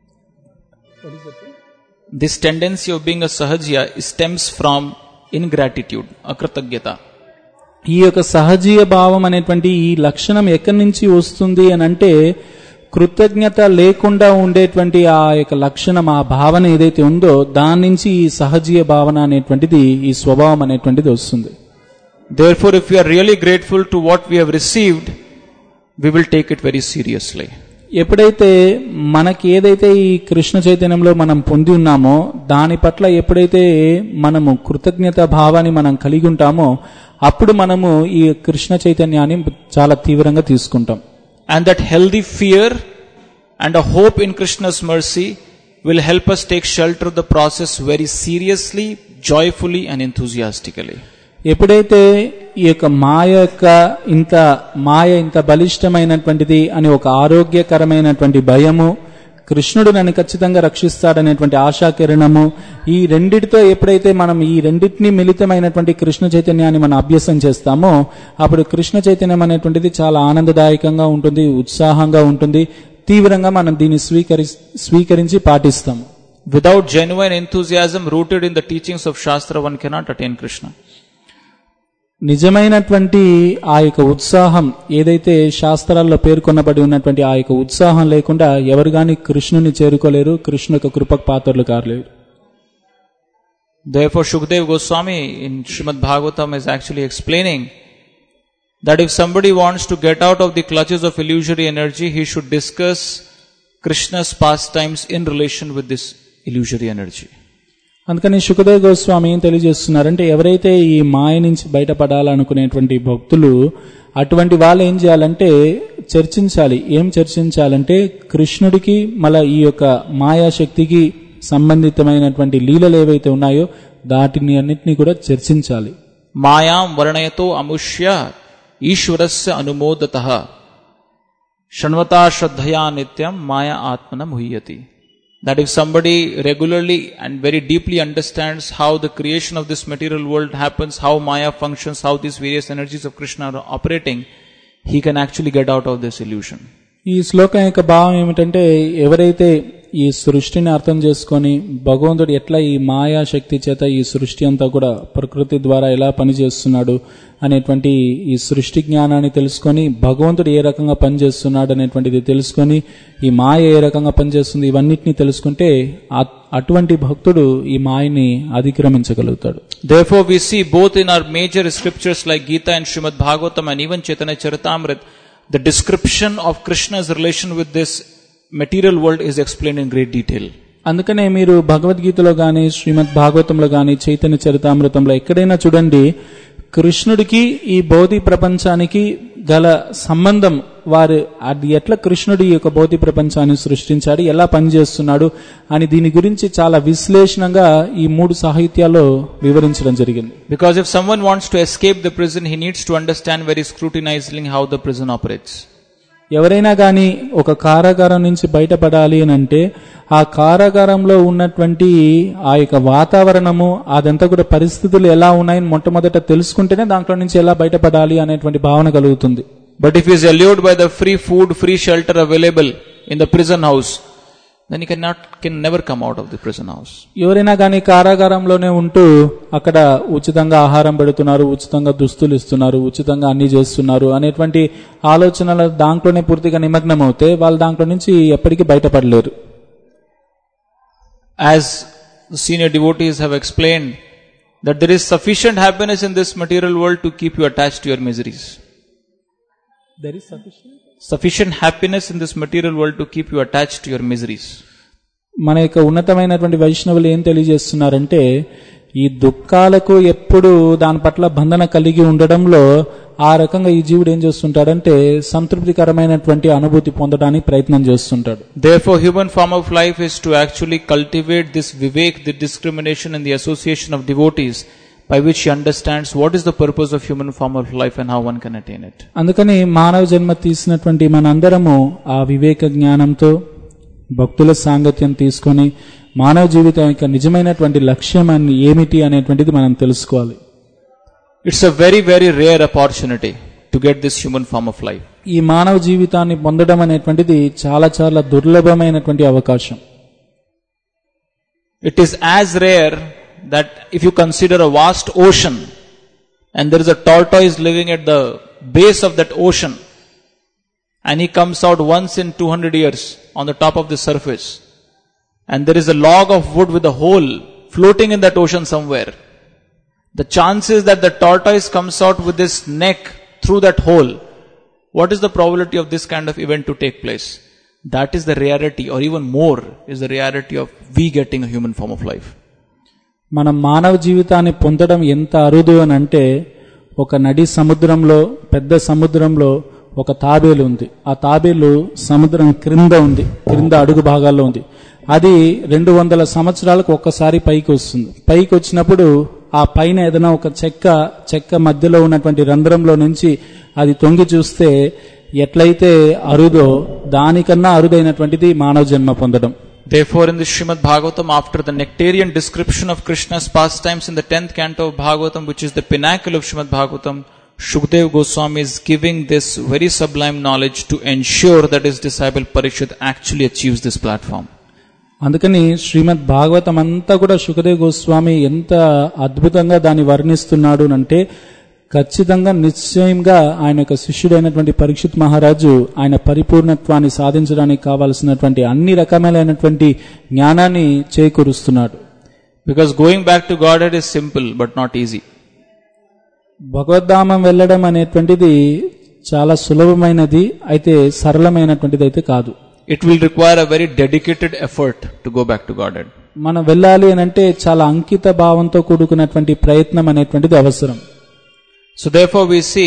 This tendency of being a sahajiya stems from ingratitude, akritagyata. ఈ యొక్క సహజీయ భావం అనేటువంటి ఈ లక్షణం ఎక్కడి నుంచి వస్తుంది అని అంటే కృతజ్ఞత లేకుండా ఉండేటువంటి ఆ యొక్క లక్షణం, ఆ భావన ఏదైతే ఉందో దాని నుంచి ఈ సహజీయ భావన అనేటువంటిది, ఈ స్వభావం అనేటువంటిది వస్తుంది. Therefore, if we are really grateful to what we have received, we will take it very seriously. ఎప్పుడైతే మనకి ఏదైతే ఈ కృష్ణ చైతన్యంలో మనం పొంది ఉన్నామో దాని పట్ల ఎప్పుడైతే మనము కృతజ్ఞత భావాన్ని మనం కలిగి ఉంటామో అప్పుడు మనము ఈ కృష్ణ చైతన్యాన్ని చాలా తీవ్రంగా తీసుకుంటాం. And that healthy fear and a hope in Krishna's mercy will help us take shelter of the process very seriously, joyfully and enthusiastically. ఎప్పుడైతే ఈ యొక్క మాయ యొక్క ఇంత మాయ ఇంత బలిష్టమైనటువంటిది అని ఒక ఆరోగ్యకరమైనటువంటి భయము, కృష్ణుడు నన్ను ఖచ్చితంగా రక్షిస్తాడనేటువంటి ఆశాకిరణము, ఈ రెండిటితో ఎప్పుడైతే మనం ఈ రెండింటినీ మిళితమైనటువంటి కృష్ణ చైతన్యాన్ని మనం అభ్యాసం చేస్తామో అప్పుడు కృష్ణ చైతన్యం అనేటువంటిది చాలా ఆనందదాయకంగా ఉంటుంది, ఉత్సాహంగా ఉంటుంది, తీవ్రంగా మనం దీన్ని స్వీకరి స్వీకరించి పాటిస్తాం. Without genuine enthusiasm rooted in the teachings of Shastra, one cannot attain Krishna. నిజమైనటువంటి ఆ యొక్క ఉత్సాహం ఏదైతే శాస్త్రాల్లో పేర్కొనబడి ఉన్నటువంటి ఆ యొక్క ఉత్సాహం లేకుండా ఎవరు గాని కృష్ణుని చేరుకోలేరు, కృష్ణు యొక్క కృపకు పాత్రలు కాలేరు. Therefore, Shukdev Goswami in Srimad Bhagavatam is actually explaining that if somebody wants to get out of the clutches of illusory energy, he should discuss Krishna's pastimes in relation with this illusory energy. అందుకని శుకదేవ్ గోస్వామి ఏం తెలియజేస్తున్నారంటే ఎవరైతే ఈ మాయ నుంచి బయటపడాలనుకునేటువంటి భక్తులు అటువంటి వాళ్ళు ఏం చేయాలంటే చర్చించాలి. ఏం చర్చించాలంటే కృష్ణుడికి మళ్ళా ఈ యొక్క మాయాశక్తికి సంబంధితమైనటువంటి లీలలు ఏవైతే ఉన్నాయో దాటిని అన్నిటినీ కూడా చర్చించాలి. మాయాం వర్ణయతో అముష్య ఈశ్వరస్య అనుమోదతః షణ్వతా శ్రద్ధయా నిత్యం మాయా ఆత్మన ముహ్యతి. That if somebody regularly and very deeply understands how the creation of this material world happens, how Maya functions, how these various energies of Krishna are operating, he can actually get out of this illusion. ఈ శ్లోకం యొక్క భావం ఏమిటంటే ఎవరైతే ఈ సృష్టిని అర్థం చేసుకొని భగవంతుడు ఎట్లా ఈ మాయా శక్తి చేత ఈ సృష్టి అంతా కూడా ప్రకృతి ద్వారా ఎలా పనిచేస్తున్నాడు అనేటువంటి ఈ సృష్టి జ్ఞానాన్ని తెలుసుకొని భగవంతుడు ఏ రకంగా పనిచేస్తున్నాడు అనేటువంటిది తెలుసుకొని ఈ మాయ ఏ రకంగా పనిచేస్తుంది ఇవన్నిటిని తెలుసుకుంటే అటువంటి భక్తుడు ఈ మాయని అధిక్రమించగలుగుతాడు. Therefore we see both in our major scriptures like Gita and Srimad Bhagavatam and even Chaitanya Charitamrita, the description of Krishna's relation with this material world is explained in great detail. అందుకనే మీరు భగవద్గీతలో గాని శ్రీమద్ భాగవతంలో గాని చైతన్య చరితామృతంలో ఎక్కడైనా చూడండి కృష్ణుడికి ఈ భౌతిక ప్రపంచానికి గల సంబంధం, వారు అది ఎట్లా కృష్ణుడు ఈ యొక్క భౌతిక ప్రపంచాన్ని సృష్టించాడు, ఎలా పనిచేస్తున్నాడు అని దీని గురించి చాలా విశ్లేషణంగా ఈ మూడు సాహిత్యాల్లో వివరించడం జరిగింది. Because if someone wants to escape the prison, he needs to understand very scrutinizingly how the prison operates. ఎవరైనా గాని ఒక కారాగారం నుంచి బయటపడాలి అని అంటే ఆ కారాగారంలో ఉన్నటువంటి ఆ యొక్క వాతావరణము అదంతా కూడా పరిస్థితులు ఎలా ఉన్నాయని మొట్టమొదట తెలుసుకుంటేనే దాంట్లో నుంచి ఎలా బయటపడాలి అనేటువంటి భావన కలుగుతుంది. But if he is allured by the free food, free shelter available in the prison house, then he cannot, can never come out of the prison house. ఎవరైనా గాని కారాగారంలోనే ఉంటూ అక్కడ ఉచితంగా ఆహారం పెడుతున్నారు, ఉచితంగా దుస్తులు ఇస్తున్నారు, ఉచితంగా అన్ని చేస్తున్నారు అనేటువంటి ఆలోచనల దాంట్లోనే పూర్తిగా నిమగ్నం అవుతే వాళ్ళు దాంట్లో నుంచి ఎప్పటికీ బయటపడలేరు. As the senior devotees have explained that there is sufficient happiness in this material world to keep you attached to your miseries. There is sufficient sufficient happiness in this material world to keep you attached to your miseries. మన యొక్క ఉన్నతమైనటువంటి వైష్ణవులు ఏం తెలియజేస్తున్నారంటే ఈ దుఃఖాలకు ఎప్పుడు దాని పట్ల బంధన కలిగి ఉండడంలో ఆ రకంగా ఈ జీవుడు ఏం చేస్తుంటాడంటే సంతృప్తికరమైనటువంటి అనుభూతి పొందడానికి ప్రయత్నం చేస్తుంటాడు. Therefore, human form of life is to actually cultivate this vivek, the discrimination and the association of devotees, by which he understands what is the purpose of human form of life and how one can attain it. అందుకని మానవ జన్మ తీసినటువంటి మనందరము ఆ వివేక జ్ఞానంతో భక్తుల సాంగత్యం తీసుకొని మానవ జీవితం యొక్క నిజమైనటువంటి లక్ష్యం అని ఏమిటి అనేటువంటిది మనం తెలుసుకోవాలి. It's a very very rare opportunity to get this human form of life. ఈ మానవ జీవితాన్ని పొందడం అనేటువంటిది చాలా చాలా దుర్లభమైనటువంటి అవకాశం. It is as rare that if you consider a vast ocean and there is a tortoise living at the base of that ocean and he comes out once in two hundred years on the top of the surface, and there is a log of wood with a hole floating in that ocean somewhere, the chances that the tortoise comes out with his neck through that hole, what is the probability of this kind of event to take place? That is the rarity, or even more is the rarity of we getting a human form of life. మనం మానవ జీవితాన్ని పొందడం ఎంత అరుదు అని అంటే, ఒక నడి సముద్రంలో, పెద్ద సముద్రంలో ఒక తాబేలు ఉంది. ఆ తాబేలు సముద్రం క్రింద ఉంది, క్రింద అడుగు భాగాల్లో ఉంది. అది రెండు వందల సంవత్సరాలకు ఒక్కసారి పైకి వస్తుంది. పైకి వచ్చినప్పుడు ఆ పైన ఏదైనా ఒక చెక్క చెక్క మధ్యలో ఉన్నటువంటి రంధ్రంలో నుంచి అది తొంగి చూస్తే ఎట్లయితే అరుదో దానికన్నా అరుదైనటువంటిది మానవ జన్మ పొందడం. Therefore, in the Srimad Bhagavatam, after the nectarian description of Krishna's pastimes in the tenth canto of Bhagavatam, which is the pinnacle of Srimad Bhagavatam, Shukdev Goswami is giving this very sublime knowledge to ensure that his disciple Parikshit actually achieves this platform. అందుకని శ్రీమద్ భాగవతం అంతా కూడా శుకదేవ్ గోస్వామి ఎంత అద్భుతంగా దాన్ని వర్ణిస్తున్నాడు అంటే, ఖచ్చితంగా నిశ్చయంగా ఆయన యొక్క శిష్యుడైనటువంటి పరీక్షిత్ మహారాజు ఆయన పరిపూర్ణత్వాన్ని సాధించడానికి కావాల్సినటువంటి అన్ని రకమైనటువంటి జ్ఞానాన్ని చేకూరుస్తున్నాడు. Because going back to Godhead is simple but not easy. భగవద్ధామం వెళ్ళడం అనేటువంటిది చాలా సులభమైనది, అయితే సరళమైనటువంటిది అయితే కాదు. It will require a very dedicated effort to go back to Godhead. మనం వెళ్ళాలి అని అంటే చాలా అంకిత భావంతో కూడుకున్నటువంటి ప్రయత్నం అనేటువంటిది అవసరం. So therefore we see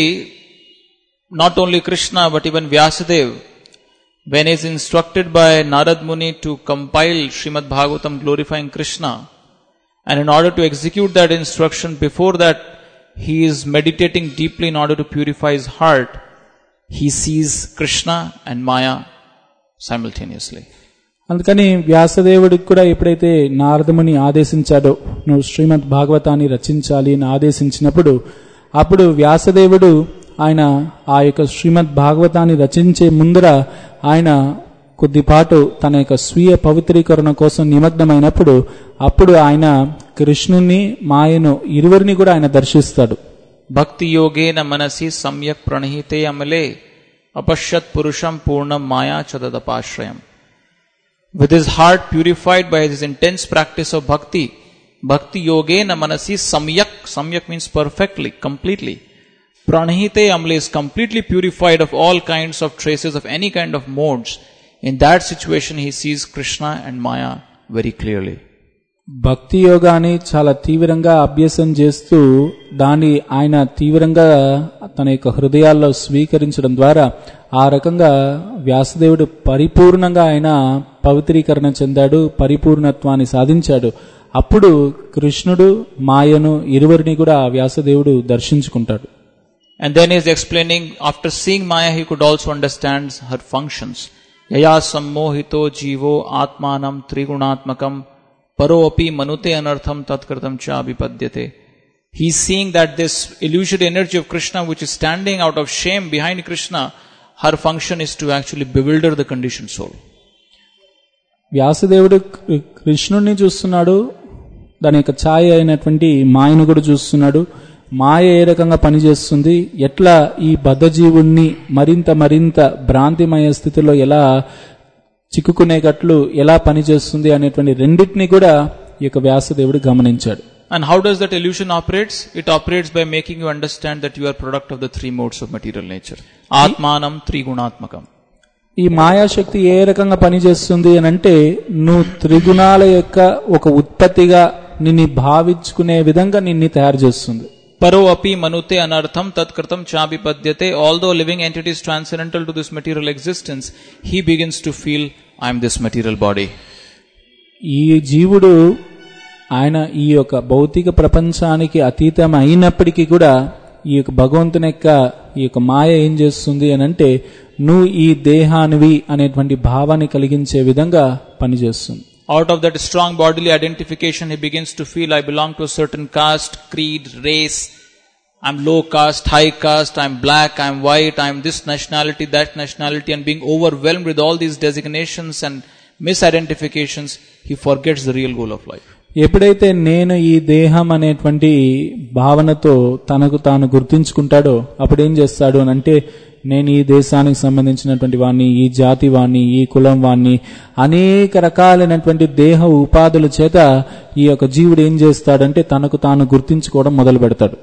not only Krishna but even Vyasadeva, when he is instructed by Narad Muni to compile Srimad Bhagavatam glorifying Krishna, and in order to execute that instruction, before that he is meditating deeply in order to purify his heart. He sees Krishna and Maya simultaneously. అందుకని వ్యాసదేవుడికి కూడా ఎప్పుడైతే నారదముని ఆదేశించాడో నువ్వు శ్రీమద్ భాగవతాన్ని రచించాలి అని ఆదేశించినప్పుడు, అప్పుడు వ్యాసదేవుడు ఆయన ఆ యొక్క శ్రీమద్ భాగవతాన్ని రచించే ముందర ఆయన కొద్దిపాటు తన యొక్క స్వీయ పవిత్రీకరణ కోసం నిమగ్నమైనప్పుడు, అప్పుడు ఆయన కృష్ణుని మాయను ఇరువురిని కూడా ఆయన దర్శిస్తాడు. భక్తి యోగేన మనసి సమ్యక్ ప్రణహితే అమలే apashyat purusham purnam maya chadadapaashrayam. With his heart purified by his intense practice of bhakti, bhakti yogena manasi samyak, samyak means perfectly, completely. Pranahite amle is completely purified of all kinds of traces of any kind of modes. In that situation he sees Krishna and Maya very clearly. భక్తి యోగాన్ని చాలా తీవ్రంగా అభ్యాసం చేస్తూ దాన్ని ఆయన తీవ్రంగా తన యొక్క హృదయాల్లో స్వీకరించడం ద్వారా ఆ రకంగా వ్యాసదేవుడు పరిపూర్ణంగా ఆయన పవిత్రీకరణ చెందాడు, పరిపూర్ణత్వాన్ని సాధించాడు. అప్పుడు కృష్ణుడు మాయను ఇరువురిని కూడా వ్యాసదేవుడు దర్శించుకుంటాడు. And then he is explaining, after seeing Maya he could also understand her functions. Yaya sammohito jivo atmanam trigunatmakam paro api manute anartham tatkritam cha abhipadyate. He is seeing that this illusory energy of Krishna, which is standing out of shame behind Krishna, her function is to actually bewilder the conditioned soul. వ్యాసదేవుడు కృష్ణుడిని చూస్తున్నాడు, దాని యొక్క ఛాయ అయినటువంటి మాయను కూడా చూస్తున్నాడు. మాయ ఏ రకంగా పనిచేస్తుంది, ఎట్లా ఈ బద్ధజీవుణ్ణి మరింత మరింత భ్రాంతిమయ స్థితిలో ఎలా చిక్కుకునేటట్లు ఎలా పనిచేస్తుంది అనేటువంటి రెండింటినీ కూడా ఈ యొక్క వ్యాసదేవుడు గమనించాడు. And how does that illusion operates? It operates by making you understand that you are product of the three modes of material nature. Atmanam trigunatmakam. ఈ మాయాశక్తి ఏ రకంగా పనిచేస్తుంది అని అంటే, నువ్వు త్రిగుణాల యొక్క ఒక ఉత్పత్తిగా నిన్ను భావించుకునే విధంగా నిన్ను తయారు చేస్తుంది. Paro api manute anartham tatkritam chabipadyate. Although living entity is transcendental to this material existence, he begins to feel, I am this material body. ఈ జీవుడు ఆయన ఈ యొక్క భౌతిక ప్రపంచానికి అతీతం అయినప్పటికీ కూడా ఈ యొక్క భగవంతుని యొక్క ఈ యొక్క మాయ ఏం చేస్తుంది అని అంటే నువ్వు ఈ దేహానివి అనేటువంటి భావాన్ని కలిగించే విధంగా పనిచేస్తుంది. Out of that strong bodily identification, he begins to feel, I belong to a certain caste, creed, race. I'm low caste, high caste, I'm black, I'm white, I'm this nationality, that nationality, and being overwhelmed with all these designations and misidentifications, he forgets the real goal of life. ఎప్పుడైతే నేను ఈ దేహం అనేటువంటి భావనతో తనకు తాను గుర్తించుకుంటాడో అప్పుడు ఏం చేస్తాడు అని అంటే నేను ఈ దేశానికి సంబంధించినటువంటి వాణ్ణి, ఈ జాతి వాణ్ణి, ఈ కులం వాణ్ణి, అనేక రకాలైనటువంటి దేహ ఉపాధుల చేత ఈ యొక్క జీవుడు ఏం చేస్తాడంటే తనకు తాను గుర్తించుకోవడం మొదలు పెడతాడు.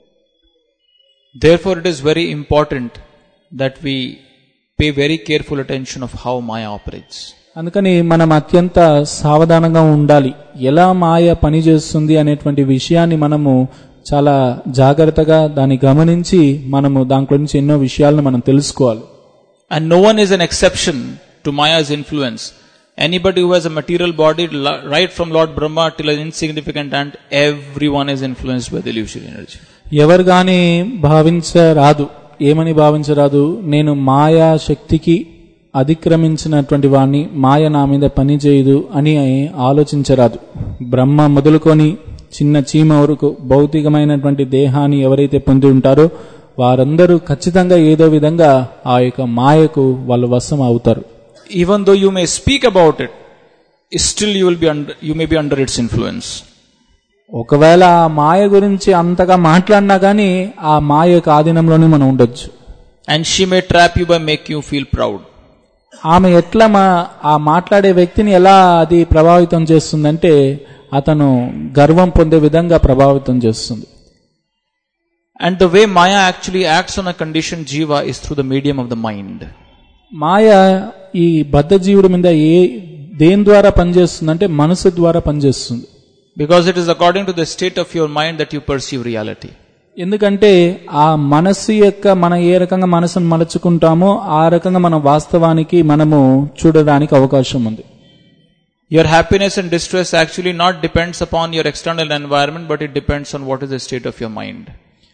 Therefore it is very important that we pay very careful attention of how Maya operates. అందుకని మనం అత్యంత సావధానంగా ఉండాలి. ఎలా మాయ పనిచేస్తుంది అనేటువంటి విషయాన్ని మనము చాలా జాగ్రత్తగా దాన్ని గమనించి మనము దాంట్లో నుంచి ఎన్నో విషయాలను మనం తెలుసుకోవాలి. And no one is an exception to Maya's influence. Anybody who has a material body, right from Lord Brahma till an insignificant ant, everyone is influenced by the illusory energy. ఎవరు గాని భావించరాదు, ఏమని భావించరాదు, నేను మాయా శక్తికి అతిక్రమించినటువంటి వాణ్ణి, మాయ నా మీద పని చేయదు అని ఆలోచించరాదు. బ్రహ్మ మొదలుకొని చిన్న చీమ వరకు భౌతికమైనటువంటి దేహాన్ని ఎవరైతే పొంది ఉంటారో వారందరూ ఖచ్చితంగా ఏదో విధంగా ఆ యొక్క మాయకు వాళ్ళు వశం అవుతారు. Even though you may speak about it, still you will be under, you may be under its influence. ఒకవేళ ఆ మాయ గురించి అంతగా మాట్లాడినా గానీ ఆ మాయ యొక్క ఆధీనంలోనే మనం ఉండొచ్చు. And she may trap you by make you feel proud. ఆమె ఎట్లా మా ఆ మాట్లాడే వ్యక్తిని ఎలా అది ప్రభావితం చేస్తుందంటే అతను గర్వం పొందే విధంగా ప్రభావితం చేస్తుంది. And the way Maya actually acts on a conditioned jiva is through the medium of the mind. మాయ ఈ బద్ధ జీవుడి మీద ఏ దేని ద్వారా పనిచేస్తుందంటే మనసు ద్వారా పనిచేస్తుంది. Because it is according to the state of your mind that you perceive reality. ఎందుకంటే ఆ మనస్సు యొక్క మనం ఏ రకంగా మనసును మలుచుకుంటామో ఆ రకంగా మనం వాస్తవానికి మనము చూడడానికి అవకాశం ఉంది. Your happiness and distress actually not depends upon your external environment, but it depends on what is the state of your mind.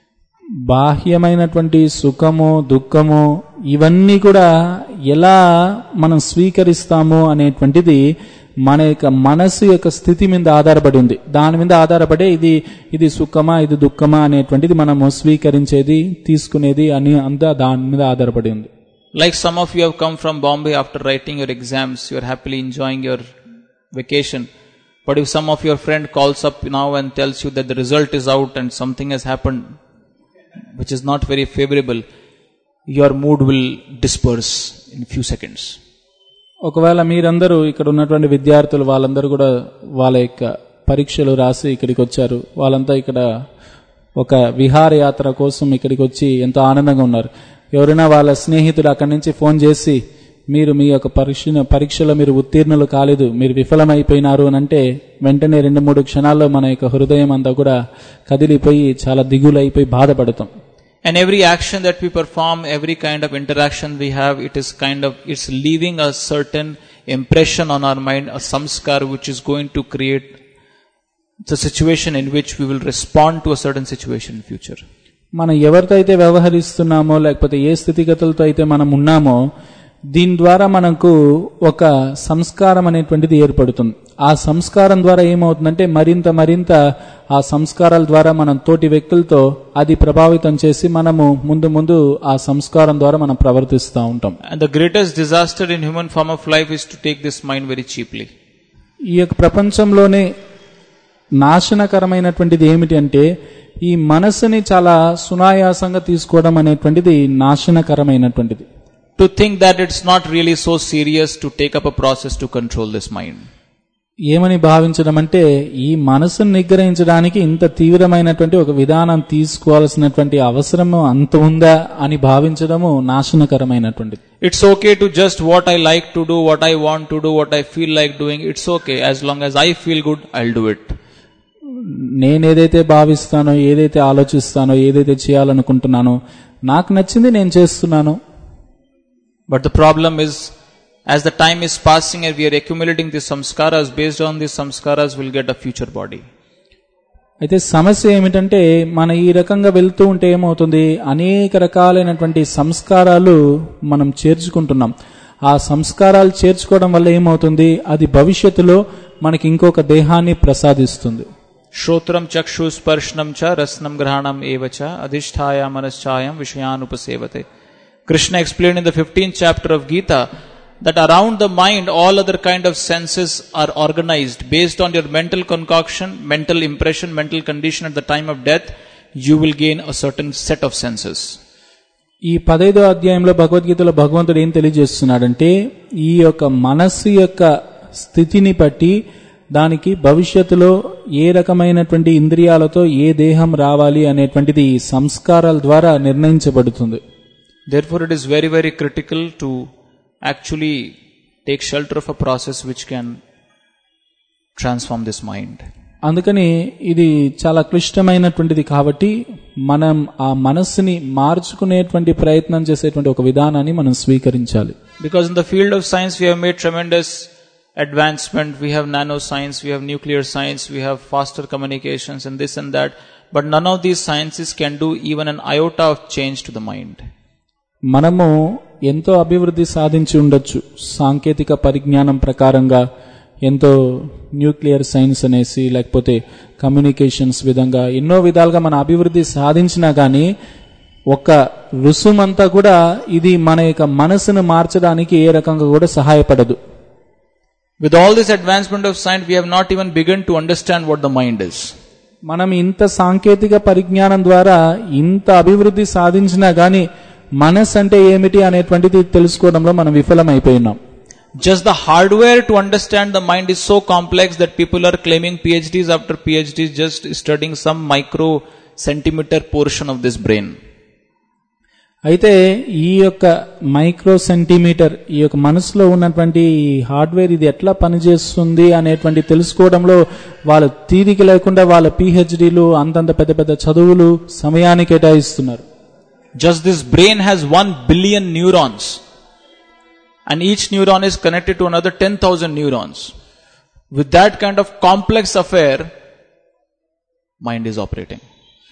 బాహ్యమైనటువంటి సుఖము దుఃఖము ఇవన్నీ కూడా ఎలా మనం స్వీకరిస్తాము అనేటువంటిది మన యొక్క మనసు యొక్క స్థితి మీద ఆధారపడి ఉంది. దాని మీద ఆధారపడే ఇది ఇది సుఖమా ఇది దుఃఖమా అనేటువంటిది మనము స్వీకరించేది తీసుకునేది అని అంతా దాని మీద ఆధారపడి ఉంది. Like some of you have come from Bombay after writing your exams, you are happily enjoying your vacation. But if some of your friend calls up now and tells you that the result is out and something has happened which is not very favorable, your mood will disperse in few seconds. ఒకవేళ మీరందరూ ఇక్కడ ఉన్నటువంటి విద్యార్థులు వాళ్ళందరూ కూడా వాళ్ళ యొక్క పరీక్షలు రాసి ఇక్కడికి వచ్చారు. వాళ్ళంతా ఇక్కడ ఒక విహారయాత్ర కోసం ఇక్కడికి వచ్చి ఎంతో ఆనందంగా ఉన్నారు. ఎవరైనా వాళ్ళ స్నేహితులు అక్కడి నుంచి ఫోన్ చేసి మీరు మీ యొక్క పరీక్ష పరీక్షలో మీరు ఉత్తీర్ణులు కాలేదు, మీరు విఫలమైపోయినారు అని అంటే వెంటనే రెండు మూడు క్షణాల్లో మన యొక్క హృదయం అంతా కూడా కదిలిపోయి చాలా దిగులైపోయి బాధపడతాం. And every action that we perform, every kind of interaction we have, it is kind of, it's leaving a certain impression on our mind, a samskar which is going to create the situation in which we will respond to a certain situation in future. మనం ఎవరితో అయితే వ్యవహరిస్తున్నామో లేకపోతే ఏ స్థితిగతులతో అయితే మనం ఉన్నామో దీని ద్వారా మనకు ఒక సంస్కారం అనేటువంటిది ఏర్పడుతుంది. ఆ సంస్కారం ద్వారా ఏమవుతుందంటే మరింత మరింత ఆ సంస్కారాల ద్వారా మనం తోటి వ్యక్తులతో అది ప్రభావితం చేసి మనము ముందు ముందు ఆ సంస్కారం ద్వారా మనం ప్రవర్తిస్తూ ఉంటాం. And the greatest disaster in human form of life is to take this mind very cheaply. ఈ యొక్క ప్రపంచంలోనే నాశనకరమైనటువంటిది ఏమిటి అంటే ఈ మనసుని చాలా సునాయాసంగా తీసుకోవడం అనేటువంటిది నాశనకరమైనటువంటిది. To think that it's not really so serious to take up a process to control this mind. ఏమని భావించడం అంటే ఈ మనసును నిగ్రహించడానికి ఇంత తీవ్రమైనటువంటి ఒక విధానం తీసుకోవాల్సినటువంటి అవసరం అంత ఉందా అని భావించడము నాశనకరమైనటువంటిది. It's okay to just what I like to do, what I want to do, what I feel like doing. It's okay as long as I feel good, I'll do it. నేనేదైతే భావిస్తానో, ఏదైతే ఆలోచిస్తానో, ఏదైతే చేయాలనుకుంటున్నానో నాకు నచ్చింది నేను చేస్తున్నాను. But the problem is, as the time is passing and we are accumulating these samskaras, based on these samskaras we'll get a future body. అయితే సమస్య ఏమిటంటే మన ఈ రకంగా వెళ్తూ ఉంటే ఏమవుతుంది, అనేక రకాలైనటువంటి సంస్కారాలు మనం చేర్చుకుంటున్నాం. ఆ సంస్కారాలు చేర్చుకోవడం వల్ల ఏమవుతుంది, అది భవిష్యత్తులో మనకి ఇంకొక దేహాన్ని ప్రసాదిస్తుంది. శ్రోత్రం చక్షు స్పర్శనం చ రసనం గ్రహణం ఏవచ అధిష్ఠాయ మనశ్చాయం విషయానుపసేవతే. Krishna explained in the fifteenth chapter of Gita that around the mind all other kind of senses are organized based on your mental concoction, mental impression, mental condition at the time of death. You will gain a certain set of senses. ఈ పదైదో అధ్యాయంలో భగవద్గీతలో భగవంతుడు ఏం తెలియజేస్తున్నాడంటే, ఈ యొక్క మనస్సు యొక్క స్థితిని బట్టి దానికి భవిష్యత్తులో ఏ రకమైనటువంటి ఇంద్రియాలతో ఏ దేహం రావాలి అనేటువంటిది ఈ సంస్కారాల ద్వారా నిర్ణయించబడుతుంది. Therefore it is very very critical to actually take shelter of a process which can transform this mind. అందుకని ఇది చాలా క్లిష్టమైనటువంటిది కాబట్టి మనం ఆ మనస్సుని మార్చుకునేటువంటి ప్రయత్నం చేసేటువంటి ఒక విధానాన్ని మనం స్వీకరించాలి. Because in the field of science we have made tremendous advancement, we have nano science, we have nuclear science, we have faster communications and this and that, but none of these sciences can do even an iota of change to the mind. మనము ఎంతో అభివృద్ధి సాధించి ఉండొచ్చు సాంకేతిక పరిజ్ఞానం ప్రకారంగా, ఎంతో nuclear science అనేసి లేకపోతే కమ్యూనికేషన్స్ విధంగా ఎన్నో విధాలుగా మన అభివృద్ధి సాధించినా కానీ ఒక రుసుమంతా కూడా ఇది మన యొక్క మనసును మార్చడానికి ఏ రకంగా కూడా సహాయపడదు. With all this advancement of science, we have not even begun to understand what the mind is. మనం ఇంత సాంకేతిక పరిజ్ఞానం ద్వారా ఇంత అభివృద్ధి సాధించినా గానీ మనస్ అంటే ఏమిటి అనేటువంటిది తెలుసుకోవడంలో మనం విఫలమైపోయినాం. Just the hardware to understand the mind is so complex that people are claiming PhDs after PhDs just studying some micro centimeter portion of this brain. అయితే ఈ యొక్క మైక్రో సెంటీమీటర్ ఈ యొక్క మనసులో ఉన్నటువంటి హార్డ్వేర్ ఇది ఎట్లా పనిచేస్తుంది అనేటువంటి తెలుసుకోవడంలో వాళ్ళు తీరిక లేకుండా వాళ్ళ పిహెచ్డీలు అంతంత పెద్ద పెద్ద చదువులు సమయాన్ని కేటాయిస్తున్నారు. Just this brain has one billion neurons and each neuron is connected to another ten thousand neurons. With that kind of complex affair, mind is operating.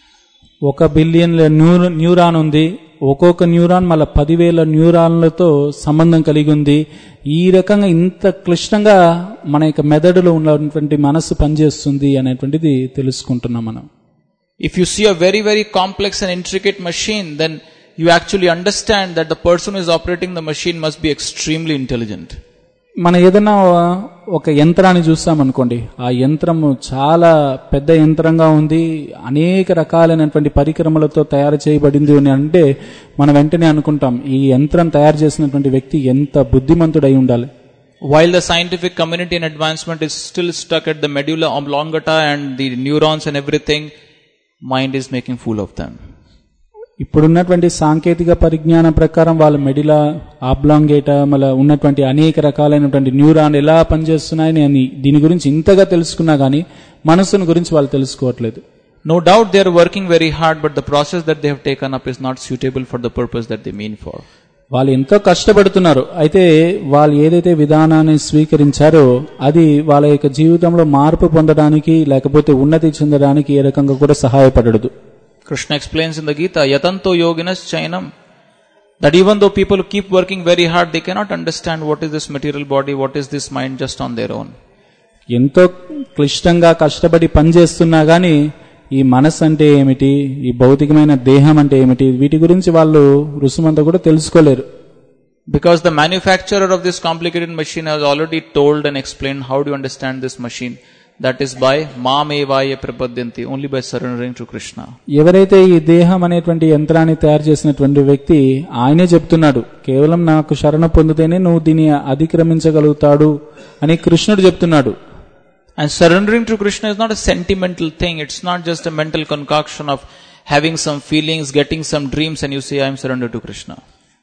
ఒక బిలియన్ న్యూరాన్ ఉంది, ఒక్కొక్క న్యూరాన్ మళ్ళీ పదివేల న్యూరాన్లతో సంబంధం కలిగి ఉంది. ఈ రకంగా ఇంత క్లిష్టంగా మన యొక్క మెదడులో ఉన్నటువంటి మనస్సు పనిచేస్తుంది అనేటువంటిది తెలుసుకుంటున్నాం మనం. If you see a very very complex and intricate machine, then you actually understand that the person who is operating the machine must be extremely intelligent. మనం ఏదైనా ఒక యంత్రాన్ని చూస్తామనుకోండి, ఆ యంత్రము చాలా పెద్ద యంత్రంగా ఉంది, అనేక రకాలైనటువంటి పరికరములతో తయారు చేయబడింది అని అంటే మనం వెంటనే అనుకుంటాం ఈ యంత్రం తయారు చేసినటువంటి వ్యక్తి ఎంత బుద్ధిమంతుడై ఉండాలి. While the scientific community and advancement is still stuck at the medulla oblongata and the neurons and everything, mind is making fool of them. ఇప్పుడున్నటువంటి సాంకేతిక పరిజ్ఞానం ప్రకారం వాళ్ళ మెడిలా ఆబ్లాంగేటా మళ్ళీ ఉన్నటువంటి అనేక రకాలైనటువంటి న్యూరాన్ ఎలా పనిచేస్తున్నాయని అని దీని గురించి ఇంతగా తెలుసుకున్నా కానీ మనసును గురించి వాళ్ళు తెలుసుకోవట్లేదు. No doubt they are working very hard, but the process that they have taken up is not suitable for the purpose that they mean for. వాళ్ళు ఎంతో కష్టపడుతున్నారు, అయితే వాళ్ళు ఏదైతే విధానాన్ని స్వీకరించారో అది వాళ్ళ యొక్క జీవితంలో మార్పు పొందడానికి లేకపోతే ఉన్నతి చెందడానికి ఏ రకంగా కూడా సహాయపడదు. Krishna explains in the Gita, yatanto yoginas chainam, that even though people keep working very hard, they cannot understand what is this material body, what is this mind just on their own. ఎంతో క్లిష్టంగా కష్టపడి పనిచేస్తున్నా గానీ ఈ మనసు అంటే ఏమిటి, ఈ భౌతికమైన దేహం అంటే ఏమిటి, వీటి గురించి వాళ్ళు రుసుమంతా కూడా తెలుసుకోలేరు. Because the manufacturer of this complicated machine has already told and explained how do you understand this machine. That is by mamevaya prapadyanti, only by surrendering to Krishna. ఎవరైతే ఈ దేహం అనేటువంటి యంత్రాన్ని తయారు చేసినటువంటి వ్యక్తి ఆయనే చెప్తున్నాడు, కేవలం నాకు శరణ పొందితేనే నువ్వు దీన్ని అధిక్రమించగలుగుతాడు అని కృష్ణుడు చెప్తున్నాడు. And surrendering to Krishna is not a sentimental thing. It's not just a mental concoction of having some feelings, getting some dreams and you say I am surrendered to Krishna.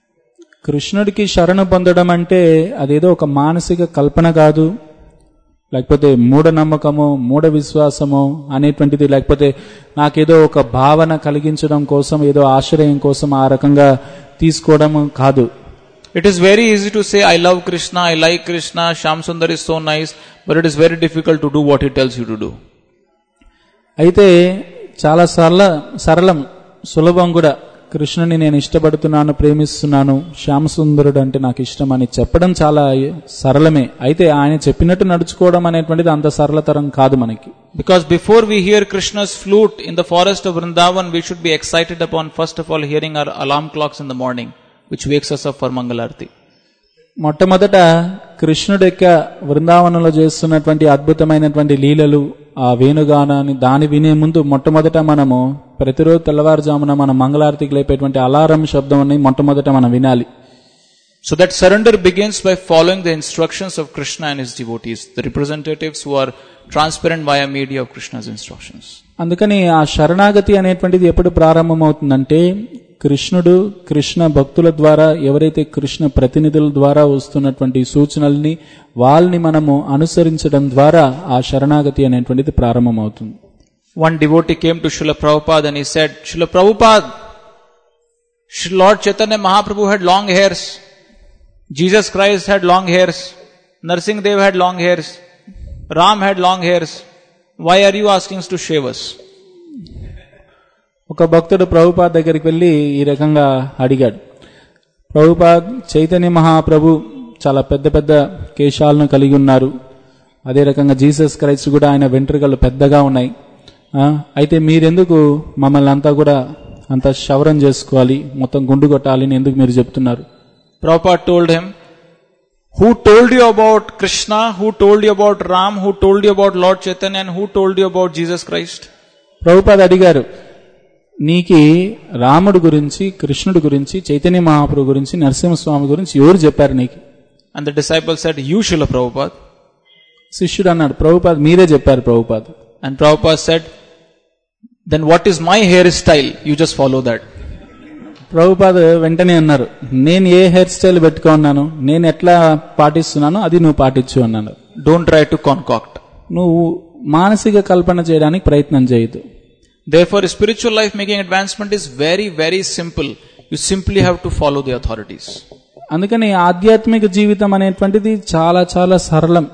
కృష్ణుడికి శరణ పొందడం అంటే అదేదో ఒక మానసిక కల్పన కాదు, లేకపోతే మూఢనమ్మకము, మూఢ విశ్వాసము అనేటువంటిది, లేకపోతే నాకేదో ఒక భావన కలిగించడం కోసం, ఏదో ఆశ్రయం కోసం ఆ రకంగా తీసుకోవడం కాదు. It is very easy to say, I love Krishna, I like Krishna, Shyam Sundar is so nice, but it is very difficult to do what he tells you to do. అయితే చాలా సరళ సరళం సులభం కూడా, కృష్ణుని నేను ఇష్టపడుతున్నాను, ప్రేమిస్తున్నాను, శ్యామసుందరుడు అంటే నాకు ఇష్టం అని చెప్పడం చాలా సరళమే. అయితే ఆయన చెప్పినట్టు నడుచుకోవడం అనేటువంటిది అంత సరళతరం కాదు మనకి. Because before we hear Krishna's flute in the forest of Vrindavan, we should be excited upon first of all hearing our alarm clocks in the morning, which wakes us up for Mangalarti. మొట్టమొదట కృష్ణుడి యొక్క బృందావనంలో చేస్తున్నటువంటి అద్భుతమైనటువంటి లీలలు, ఆ వేణుగానాన్ని దాని వినే ముందు మొట్టమొదట మనము ప్రతిరోజు తెల్లవారుజామున మనం మంగళారతికి లేపేటువంటి అలారం శబ్దం అని మొట్టమొదట మనం వినాలి. So that surrender begins by following the instructions of Krishna and his devotees, the representatives who are transparent via media of Krishna's instructions. అందుకని ఆ శరణాగతి అనేటువంటిది ఎప్పుడు ప్రారంభమవుతుందంటే, కృష్ణుడు కృష్ణ భక్తుల ద్వారా, ఎవరైతే కృష్ణ ప్రతినిధుల ద్వారా వస్తున్నటువంటి సూచనల్ని వాళ్ళని మనము అనుసరించడం ద్వారా ఆ శరణాగతి అనేటువంటిది ప్రారంభమవుతుంది. One devotee came to Srila Prabhupada and he said, Srila Prabhupada, Lord Chaitanya Mahaprabhu had long hairs, Jesus Christ had long hairs, Narsingh Dev had long hairs, Ram had long hairs, why are you asking us to shave us? ఒక భక్తుడు ప్రభుపాద్ దగ్గరికి వెళ్ళి ఈ రకంగా అడిగాడు, ప్రభుపాద్, చైతన్య మహాప్రభు చాలా పెద్ద పెద్ద కేశాలను కలిగి ఉన్నారు, అదే రకంగా జీసస్ క్రైస్ట్ కూడా ఆయన వెంట్రుకలు పెద్దగా ఉన్నాయి, అయితే మీరెందుకు మమ్మల్ని అంతా కూడా అంత శవరం చేసుకోవాలి, మొత్తం గుండు కొట్టాలి అని ఎందుకు మీరు చెప్తున్నారు? Prabhupada told him, who told you about Krishna, who told you about Ram, who told you about Lord Chaitanya, and who told you about Jesus Christ? Prabhupad అడిగారు, నీకి రాముడు గురించి, కృష్ణుడి గురించి, చైతన్య మహాప్రభు గురించి, నరసింహస్వామి గురించి ఎవరు చెప్పారు నీకు? And the disciple said, you Srila Prabhupada. శిష్యుడు అన్నాడు, ప్రభుపాద్ మీరే చెప్పారు Prabhupad. And Prabhupada said, then what is my hairstyle? You just follow that. Prabhupad వెంటనే అన్నారు, నేను ఏ హెయిర్ స్టైల్ పెట్టుకున్నాను, నేను ఎట్లా పాటిస్తున్నానో అది నువ్వు పాటించు అన్నాను. Don't try to concoct. నువ్వు మానసిక కల్పన చేయడానికి ప్రయత్నం చేయదు. Therefore, spiritual life making advancement is very, very simple. You simply have to follow the authorities. అందుకని ఆధ్యాత్మిక జీవితం అనేటువంటిది చాలా చాలా సరళం,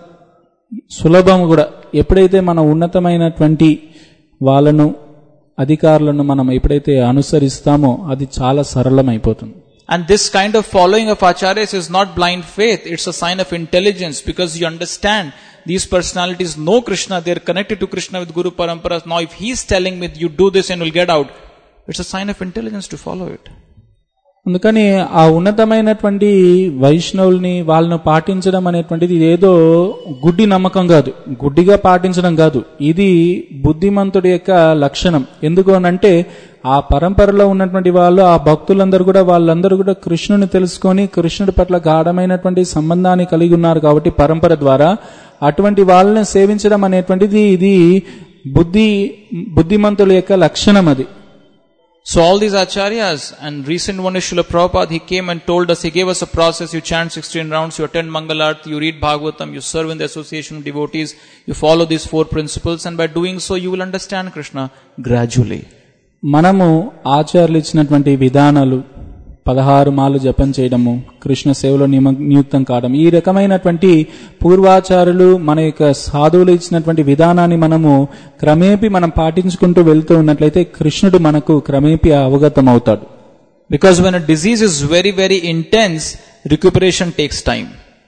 సులభం కూడా. ఎప్పుడైతే మన ఉన్నతమైనటువంటి వాళ్ళను, అధికారులను మనం ఎప్పుడైతే అనుసరిస్తామో అది చాలా సరళమైపోతుంది. And this kind of following of acharyas is not blind faith. It's a sign of intelligence, because you understand these personalities know Krishna, they are connected to Krishna with Guru Parampara. Now if he is telling me you do this and you'll get out, it's a sign of intelligence to follow it. అందుకని ఆ ఉన్నతమైనటువంటి వైష్ణవుల్ని వాళ్ళను పాటించడం అనేటువంటిది ఏదో గుడ్డి నమ్మకం కాదు, గుడ్డిగా పాటించడం కాదు, ఇది బుద్ధిమంతుడి యొక్క లక్షణం. ఎందుకు అనంటే ఆ పరంపరలో ఉన్నటువంటి వాళ్ళు, ఆ భక్తులందరూ కూడా వాళ్ళందరూ కూడా కృష్ణుని తెలుసుకొని కృష్ణుడి పట్ల గాఢమైనటువంటి సంబంధాన్ని కలిగి ఉన్నారు కాబట్టి పరంపర ద్వారా అటువంటి వాళ్ళని సేవించడం అనేటువంటిది ఇది బుద్ధి బుద్ధిమంతుల యొక్క లక్షణం అది. So all these acharyas, and recent one is Srila Prabhupada, he came and told us, he gave us a process, you chant sixteen rounds, you attend Mangalarti, you read Bhagavatam, you serve in the association of devotees, you follow these four principles, and by doing so you will understand Krishna gradually. మనము ఆచార్యులు ఇచ్చినటువంటి విధానాలు, పదహారు మాలు జపం చేయడము, కృష్ణ సేవలో నియుక్తం కావడం, ఈ రకమైనటువంటి పూర్వాచారులు మన యొక్క సాధువులు ఇచ్చినటువంటి విధానాన్ని మనము క్రమేపీ మనం పాటించుకుంటూ వెళ్తూ ఉన్నట్లయితే కృష్ణుడు మనకు క్రమేపీ అవగతం అవుతాడు. Because when a disease is very very intense, recuperation takes time.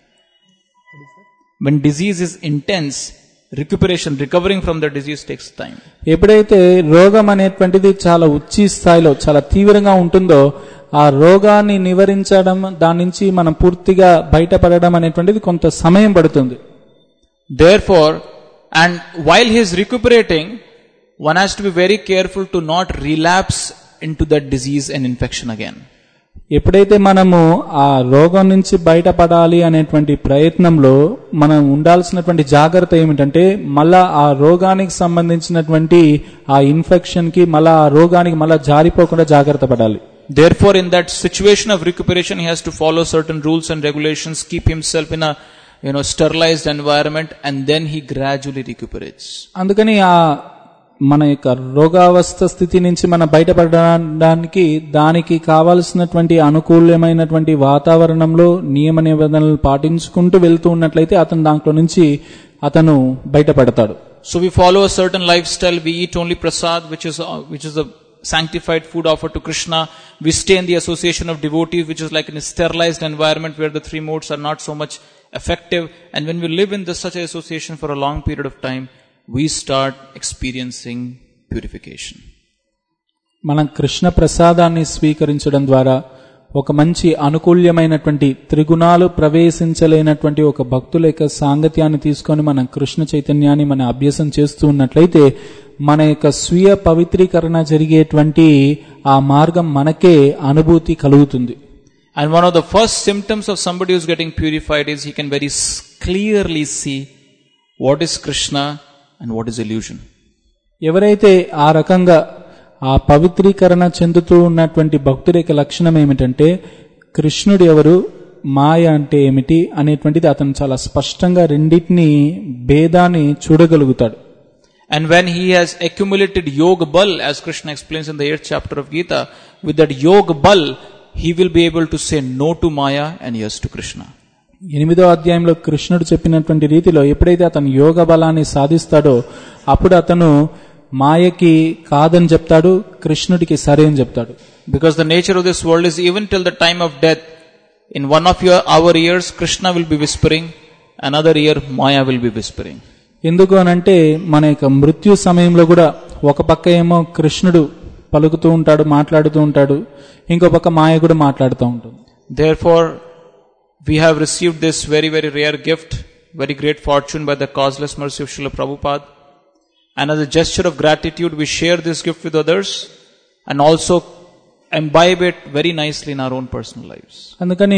When disease is intense, recuperation, recovering from the disease takes time. ఎప్పుడైతే రోగం అనేటువంటిది చాలా ఉచ్చి స్థాయిలో చాలా తీవ్రంగా ఉంటుందో ఆ రోగాన్ని నివారించడం, దాని నుంచి మనం పూర్తిగా బయటపడడం అనేటువంటిది కొంత సమయం పడుతుంది. Therefore, and while he is recuperating, one has to be very careful to not relapse into that disease and infection again. ఎప్పుడైతే మనము ఆ రోగం నుంచి బయటపడాలి అనేటువంటి ప్రయత్నంలో మనం ఉండాల్సినటువంటి జాగ్రత్త ఏమిటంటే మళ్ళా ఆ రోగానికి సంబంధించినటువంటి ఆ ఇన్ఫెక్షన్ కి మళ్ళా ఆ రోగానికి మళ్ళా జారిపోకుండా జాగ్రత్త పడాలి. Therefore, in that situation of recuperation, he has to follow certain rules and regulations, keep himself in a you know, sterilized environment, and then he gradually recuperates. అందుకని ఆ మన యొక్క రోగావస్థ స్థితి నుంచి మనం బయటపడడానికి దానికి కావాల్సినటువంటి అనుకూలమైనటువంటి వాతావరణంలో నియమ నిబంధనలు పాటించుకుంటూ వెళ్తూ ఉన్నట్లయితే అతను దాంట్లో నుంచి అతను బయటపడతాడు. So we follow a certain lifestyle. We eat only prasad, which is uh, which is the sanctified food offered to Krishna. We stay in the association of devotees, which is like in a sterilized environment where the three modes are not so much effective. And when we live in this such an association for a long period of time, we start experiencing purification. మనం కృష్ణ ప్రసాదాన్ని స్వీకరించడం ద్వారా ఒక మంచి అనుకూల్యమైనటువంటి త్రిగుణాలు ప్రవేశించలేనటువంటి ఒక భక్తుల యొక్క సాంగత్యాన్ని తీసుకొని మనం కృష్ణ చైతన్యాన్ని మన అభ్యాసం చేస్తూ ఉన్నట్లయితే మన యొక్క స్వీయ పవిత్రీకరణ జరిగేటువంటి ఆ మార్గం మనకే అనుభూతి కలుగుతుంది. And one of the first symptoms of somebody who's getting purified is he can very clearly see what is Krishna and what is illusion. ఎవరైతే ఆ రకంగా ఆ పవిత్రీకరణ చెందుతూ ఉన్నటువంటి భక్తుడి యొక్క లక్షణం ఏమిటంటే కృష్ణుడు ఎవరు, మాయ అంటే ఏమిటి అనేటువంటిది అతను చాలా స్పష్టంగా రెండింటిని భేదాన్ని చూడగలుగుతాడు. And when he has accumulated yoga bal, as Krishna explains in the eighth chapter of Gita, with that yoga bal, he will be able to say no to Maya and yes to Krishna. ఎనిమిదో అధ్యాయంలో కృష్ణుడు చెప్పినటువంటి రీతిలో ఎప్పుడైతే అతను యోగ బలాన్ని సాధిస్తాడో అప్పుడు అతను మాయకి కాదని చెప్తాడు, కృష్ణుడికి సరే అని చెప్తాడు. Because the nature of this world is even till the time of death, in one of your our ears Krishna will be whispering, another ear Maya will be whispering. ఎందుకు అనంటే మన యొక్క మృత్యు సమయంలో కూడా ఒక పక్క ఏమో కృష్ణుడు పలుకుతూ ఉంటాడు, మాట్లాడుతూ ఉంటాడు, ఇంకో పక్క మాయ కూడా మాట్లాడుతూ ఉంటుంది. Therefore we have received this very very rare gift, very great fortune by the causeless mercy of Srila Prabhupada, and as a gesture of gratitude we share this gift with others and also imbibe it very nicely in our own personal lives. అందుకని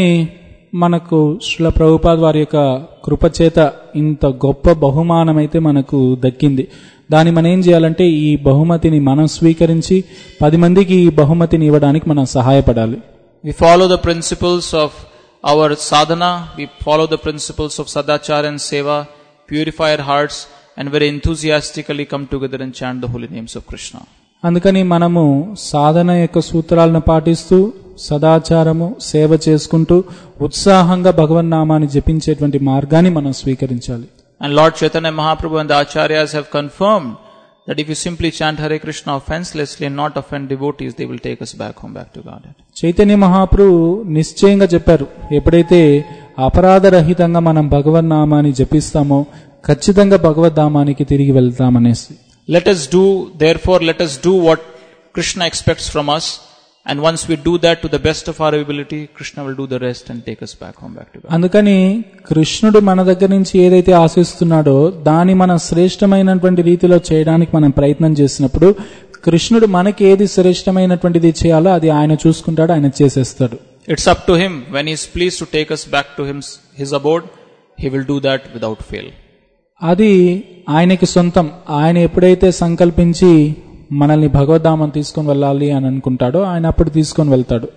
మనకు శ్రీల ప్రభుపాద్ వారి యొక్క కృపచేత ఇంత గొప్ప బహుమానం అయితే మనకు దక్కింది. దాన్ని మనం ఏం చేయాలంటే ఈ బహుమతిని మనం స్వీకరించి పది మందికి ఈ బహుమతిని ఇవ్వడానికి మనం సహాయపడాలి. We follow the principles of our sadhana, we follow the principles of sadachara and seva, purify our hearts and very enthusiastically come together and chant the holy names of Krishna. అందుకని మనము సాధన యొక్క సూత్రాలను పాటిస్తూ సదాచారము సేవ చేసుకుంటూ ఉత్సాహంగా భగవన్నామాన్ని జపించేటువంటి మార్గాన్ని మనం స్వీకరించాలి. And Lord Chaitanya Mahaprabhu and the Acharyas have confirmed that if you simply chant Hare Krishna offenselessly and not offend devotees, they will take us back home, back to Godhead. Chaitanya Mahaprabhu నిశ్చయంగా చెప్పారు, ఎప్పుడైతే అపరాధరహితంగా మనం భగవన్నామాన్ని జపిస్తామో ఖచ్చితంగా భగవద్ధామానికి తిరిగి వెళ్తామనేసి. Let us do, therefore let us do what Krishna expects from us, and once we do that to the best of our ability, Krishna will do the rest and take us back home, back to God. అందుకని కృష్ణుడు మన దగ్గర నుంచి ఏదైతే ఆశిస్తున్నాడో దాన్ని మనం శ్రేష్టమైనటువంటి రీతిలో చేయడానికి మనం ప్రయత్నం చేసినప్పుడు కృష్ణుడు మనకి ఏది శ్రేష్టమైనటువంటిది చేయాలో అది ఆయన చూసుకుంటాడు, ఆయన చేసేస్తాడు. It's up to him. When he is pleased to take us back to him, his abode, he will do that without fail. అది ఆయనకి సొంతం. ఆయన ఎప్పుడైతే సంకల్పించి మనల్ని భగవద్ధామం తీసుకొని వెళ్ళాలి అని అనుకుంటాడో ఆయన అప్పుడు తీసుకొని వెళ్తాడు.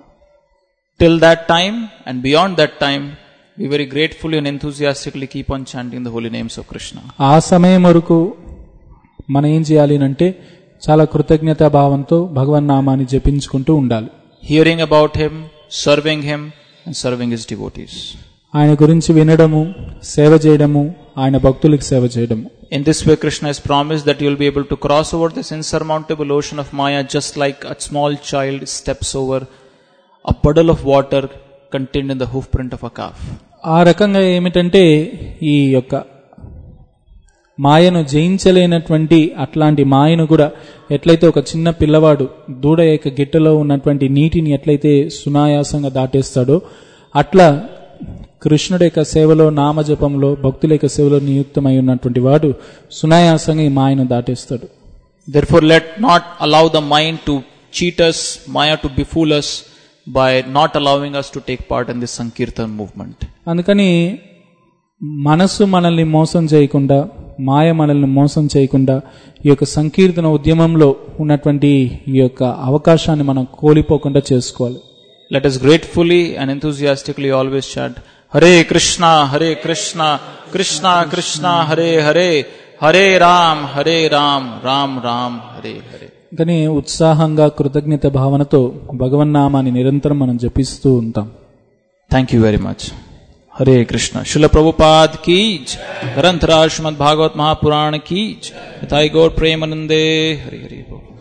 Till that time and beyond that time, we very gratefully and enthusiastically keep on chanting the holy names of Krishna. ఆ సమయం వరకు మనం ఏం చేయాలి అంటే చాలా కృతజ్ఞతా భావంతో భగవన్నామాన్ని జపించుకుంటూ ఉండాలి. Hearing about him, serving him and serving his devotees. ఆయన గురించి వినడము, సేవ చేయడము, ఆయన భక్తులకు సేవ చేయడము. In this way Krishna has promised that you will be able to cross over this insurmountable ocean of Maya just like a small child steps over a puddle of water contained in the hoof print of a calf. ఆ రకంగా ఏమిటంటే ఈ యొక్క మాయను జయించలేనటువంటి అట్లాంటి మాయను కూడా ఎట్లయితే ఒక చిన్న పిల్లవాడు దూడ యొక్క గిట్టలో ఉన్నటువంటి నీటిని ఎట్లయితే సునాయాసంగా దాటేస్తాడో అట్లా కృష్ణుడి యొక్క సేవలో, నామజపంలో, భక్తుల యొక్క సేవలో నియుక్తమై ఉన్నటువంటి వాడు సునాయాసంగా ఈ మాయను దాటేస్తాడు. Therefore let not allow the mind to cheat us, Maya to befool us by not allowing us to take part in this Sankirtan movement. అందుకని మనసు మనల్ని మోసం చేయకుండా, మాయ మనల్ని మోసం చేయకుండా ఈ యొక్క సంకీర్తన ఉద్యమంలో ఉన్నటువంటి ఈ యొక్క అవకాశాన్ని మనం కోల్పోకుండా చేసుకోవాలి. Let us gratefully and enthusiastically always chant, Hare Krishna, Hare Krishna, Krishna Krishna, Hare Hare, Hare Ram, Hare Ram, Ram Ram, Hare Hare. కానీ ఉత్సాహంగా కృతజ్ఞత భావనతో భగవన్నామాన్ని నిరంతరం మనం జపిస్తూ ఉంటాం. Thank you very much. Hare Krishna. Srila Prabhupada ki jai. Granthara Srimad Bhagavat Mahapuran ki jai. Nitai Gaur Premanande. Hare Hare.